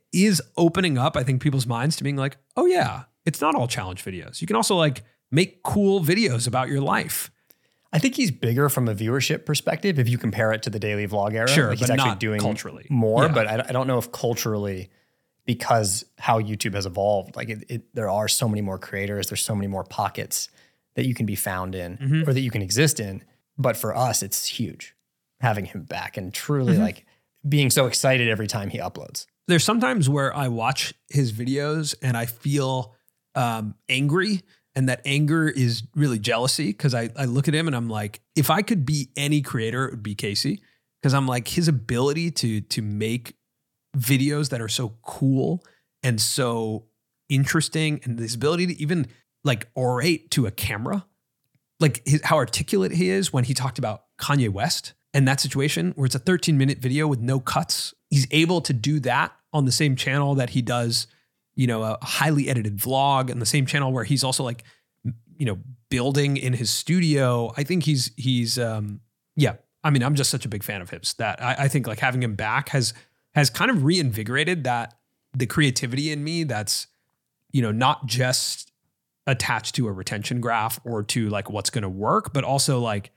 is opening up, I think, people's minds to being like, oh yeah, it's not all challenge videos. You can also like make cool videos about your life. I think he's bigger from a viewership perspective if you compare it to the daily vlog era. Sure, like he's but actually not doing culturally. more, Yeah. but I, I don't know if culturally, because how YouTube has evolved, like it, it, there are so many more creators, there's so many more pockets that you can be found in Mhm. or that you can exist in. But for us, it's huge having him back and truly Mhm. like being so excited every time he uploads. There's sometimes where I watch his videos and I feel um, angry, and that anger is really jealousy because I, I look at him and I'm like, if I could be any creator, it would be Casey, because I'm like, his ability to to make videos that are so cool and so interesting, and this ability to even like orate to a camera, like his, how articulate he is when he talked about Kanye West and that situation where it's a thirteen minute video with no cuts. He's able to do that on the same channel that he does, you know, a highly edited vlog, and the same channel where he's also like, you know, building in his studio. I think he's, he's, um, yeah, I mean, I'm just such a big fan of his that I, I think like having him back has, has kind of reinvigorated that the creativity in me that's, you know, not just attached to a retention graph or to like what's going to work, but also like,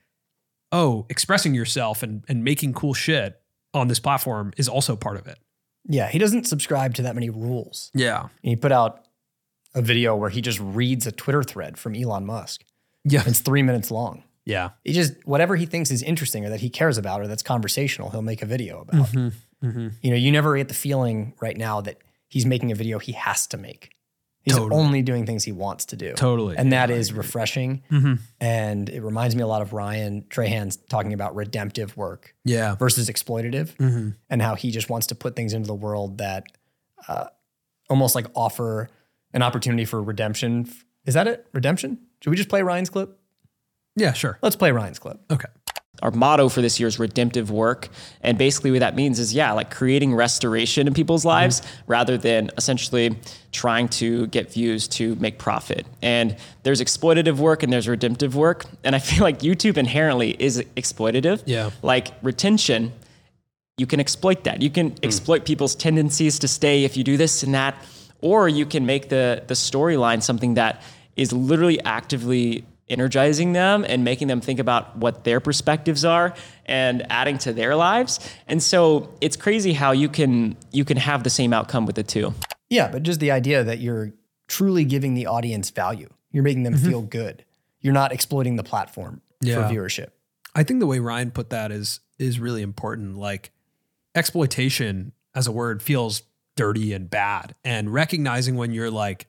oh, expressing yourself and, and making cool shit on this platform is also part of it. Yeah, he doesn't subscribe to that many rules. Yeah. And he put out a video where he just reads a Twitter thread from Elon Musk. Yeah. It's three minutes long. Yeah. He just, whatever he thinks is interesting or that he cares about or that's conversational, he'll make a video about. Mm-hmm. Mm-hmm. You know, you never get the feeling right now that he's making a video he has to make. He's Totally. only doing things he wants to do. Totally. And that is refreshing. Mhm. And it reminds me a lot of Ryan Trahan's talking about redemptive work Yeah. versus exploitative, Mhm. and how he just wants to put things into the world that uh, almost like offer an opportunity for redemption. Is that it? Redemption? Should we just play Ryan's clip? Yeah, sure. Let's play Ryan's clip. Okay. Our motto for this year is redemptive work. And basically what that means is, yeah, like creating restoration in people's lives rather than essentially trying to get views to make profit. And there's exploitative work and there's redemptive work. And I feel like YouTube inherently is exploitative. Yeah. Like retention, you can exploit that. You can exploit people's tendencies to stay if you do this and that, or you can make the, the storyline something that is literally actively energizing them and making them think about what their perspectives are and adding to their lives. And so it's crazy how you can you can have the same outcome with the two. Yeah, but just the idea that you're truly giving the audience value. You're making them Mhm. feel good. You're not exploiting the platform Yeah. for viewership. I think the way Ryan put that is is really important. Like exploitation as a word feels dirty and bad, and recognizing when you're like,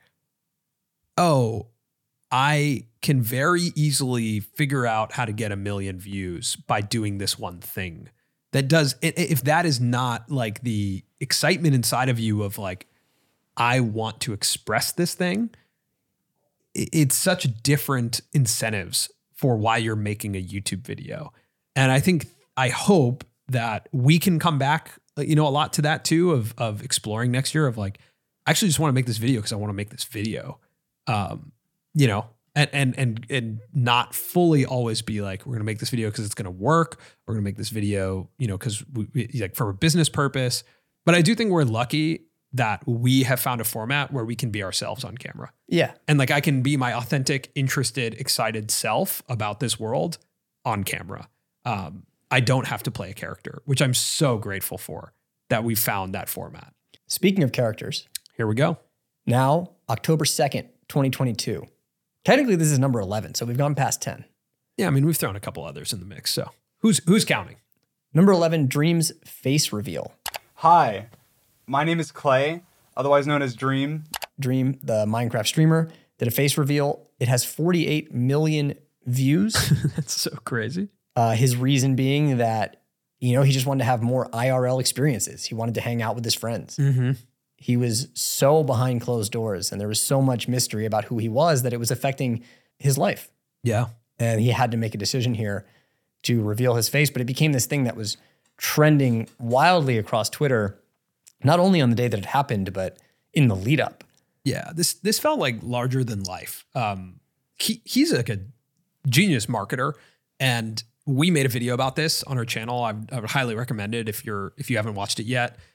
oh, I can very easily figure out how to get a million views by doing this one thing. That does, i- if that is not like the excitement inside of you of like, I want to express this thing, i- it's such different incentives for why you're making a YouTube video. And I think, I hope that we can come back, you know, a lot to that too, of, of exploring next year of like, I actually just want to make this video because I want to make this video. Um, you know, and, and, and, and not fully always be like, we're going to make this video because it's going to work. We're going to make this video, you know, because we, we like for a business purpose. But I do think we're lucky that we have found a format where we can be ourselves on camera. Yeah. And like, I can be my authentic, interested, excited self about this world on camera. Um, I don't have to play a character, which I'm so grateful for that we found that format. Speaking of characters, here we go. Now, October second, twenty twenty-two. Technically, this is number eleven, so we've gone past ten. Yeah, I mean, we've thrown a couple others in the mix. So who's who's counting? Number eleven, Dream's face reveal. Hi, my name is Clay, otherwise known as Dream. Dream, the Minecraft streamer, did a face reveal. It has forty-eight million views. That's so crazy. Uh, his reason being that, you know, he just wanted to have more I R L experiences. He wanted to hang out with his friends. Mm-hmm. He was so behind closed doors and there was so much mystery about who he was that it was affecting his life. Yeah. And he had to make a decision here to reveal his face, but it became this thing that was trending wildly across Twitter, not only on the day that it happened, but in the lead up. Yeah, this this felt like larger than life. Um, he he's like a genius marketer, and we made a video about this on our channel. I, I would highly recommend it if you're if you haven't watched it yet.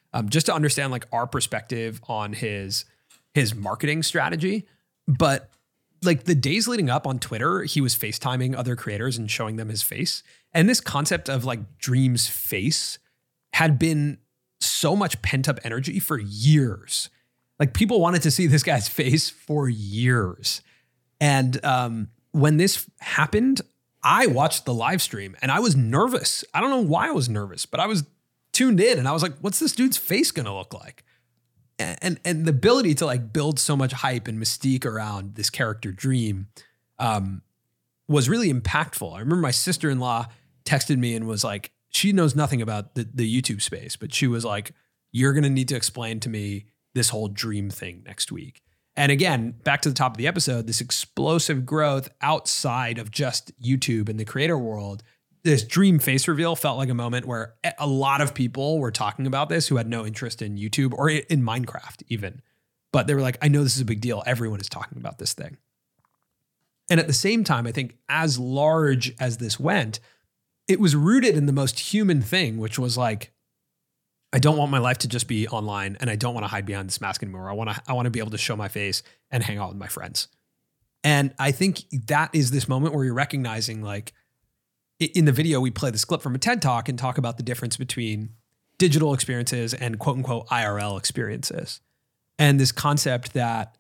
um, just to understand like our perspective on his his marketing strategy. But like the days leading up on Twitter, he was FaceTiming other creators and showing them his face. And this concept of like Dream's face had been so much pent up energy for years. Like people wanted to see this guy's face for years. And um, when this happened, I watched the live stream and I was nervous. I don't know why I was nervous, but I was tuned in and I was like, what's this dude's face going to look like? And, and the ability to like build so much hype and mystique around this character Dream um, was really impactful. I remember my sister-in-law texted me and was like, she knows nothing about the, the YouTube space, but she was like, you're going to need to explain to me this whole Dream thing next week. And again, back to the top of the episode, this explosive growth outside of just YouTube and the creator world, this Dream face reveal felt like a moment where a lot of people were talking about this who had no interest in YouTube or in Minecraft even. But they were like, I know this is a big deal. Everyone is talking about this thing. And at the same time, I think as large as this went, it was rooted in the most human thing, which was like, I don't want my life to just be online and I don't want to hide behind this mask anymore. I want to, I want to be able to show my face and hang out with my friends. And I think that is this moment where you're recognizing like, in the video, we play this clip from a TED Talk and talk about the difference between digital experiences and quote unquote I R L experiences. And this concept that,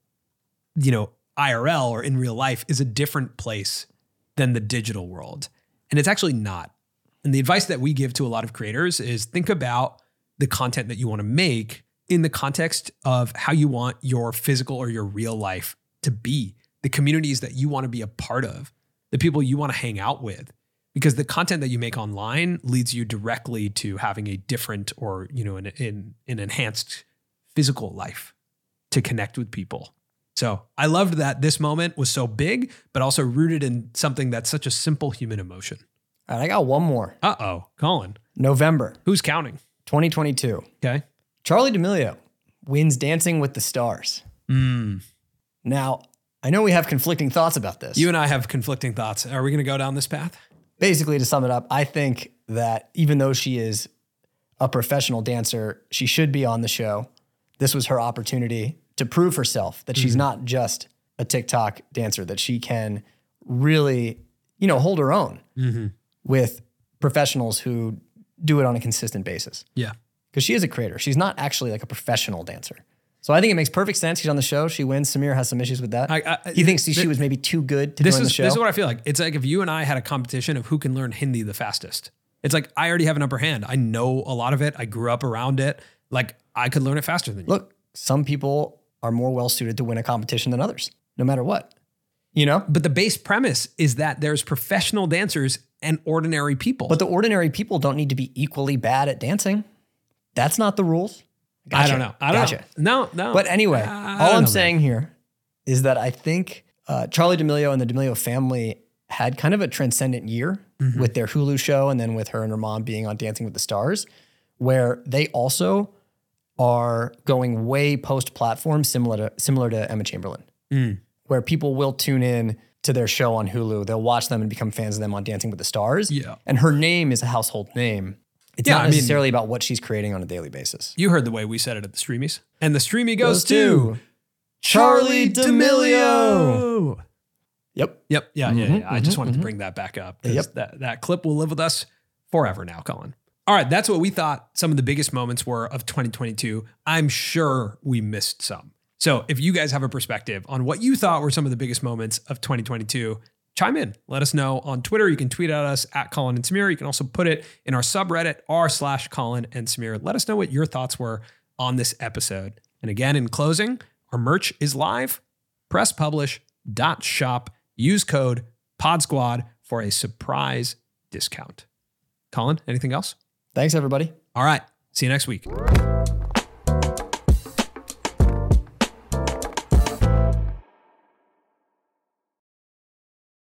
you know, I R L or in real life is a different place than the digital world. And it's actually not. And the advice that we give to a lot of creators is think about the content that you want to make in the context of how you want your physical or your real life to be, the communities that you want to be a part of, the people you want to hang out with. Because the content that you make online leads you directly to having a different or, you know, an, an, an enhanced physical life to connect with people. So I loved that this moment was so big, but also rooted in something that's such a simple human emotion. All right, I got one more. Uh-oh, Colin. November. Who's counting? twenty twenty-two. Okay. Charli D'Amelio wins Dancing with the Stars. Mm. Now, I know we have conflicting thoughts about this. You and I have conflicting thoughts. Are we going to go down this path? Basically, to sum it up, I think that even though she is a professional dancer, she should be on the show. This was her opportunity to prove herself that she's mm-hmm. not just a TikTok dancer, that she can really, you know, hold her own mm-hmm. with professionals who do it on a consistent basis. Yeah. Because she is a creator. She's not actually like a professional dancer. So I think it makes perfect sense. She's on the show. She wins. Samir has some issues with that. I, I, he thinks th- she was maybe too good to this join is, the show. This is what I feel like. It's like if you and I had a competition of who can learn Hindi the fastest. It's like I already have an upper hand. I know a lot of it. I grew up around it. Like I could learn it faster than you. Look, some people are more well-suited to win a competition than others, no matter what. You know? But the base premise is that there's professional dancers and ordinary people. But the ordinary people don't need to be equally bad at dancing. That's not the rules. Gotcha. I don't know. I don't gotcha. know. No, no. But anyway, uh, all I'm saying that. here is that I think uh, Charli D'Amelio and the D'Amelio family had kind of a transcendent year mm-hmm. with their Hulu show and then with her and her mom being on Dancing with the Stars, where they also are going way post-platform similar to similar to Emma Chamberlain, mm. where people will tune in to their show on Hulu. They'll watch them and become fans of them on Dancing with the Stars. Yeah. And her name is a household name. It's yeah, not I mean, necessarily about what she's creating on a daily basis. You heard the way we said it at the Streamies. And the Streamy goes, goes to Charli D'Amelio. Yep. Yep. Yeah, mm-hmm, yeah, yeah. I mm-hmm, just wanted mm-hmm. to bring that back up. Because yep. that, that clip will live with us forever now, Colin. All right, that's what we thought some of the biggest moments were of twenty twenty-two. I'm sure we missed some. So if you guys have a perspective on what you thought were some of the biggest moments of twenty twenty-two, chime in. Let us know on Twitter. You can tweet at us at Colin and Samir. You can also put it in our subreddit r slash Colin and Samir. Let us know what your thoughts were on this episode. And again, in closing, our merch is live. press publish dot shop. Use code PodSquad for a surprise discount. Colin, anything else? Thanks, everybody. All right. See you next week.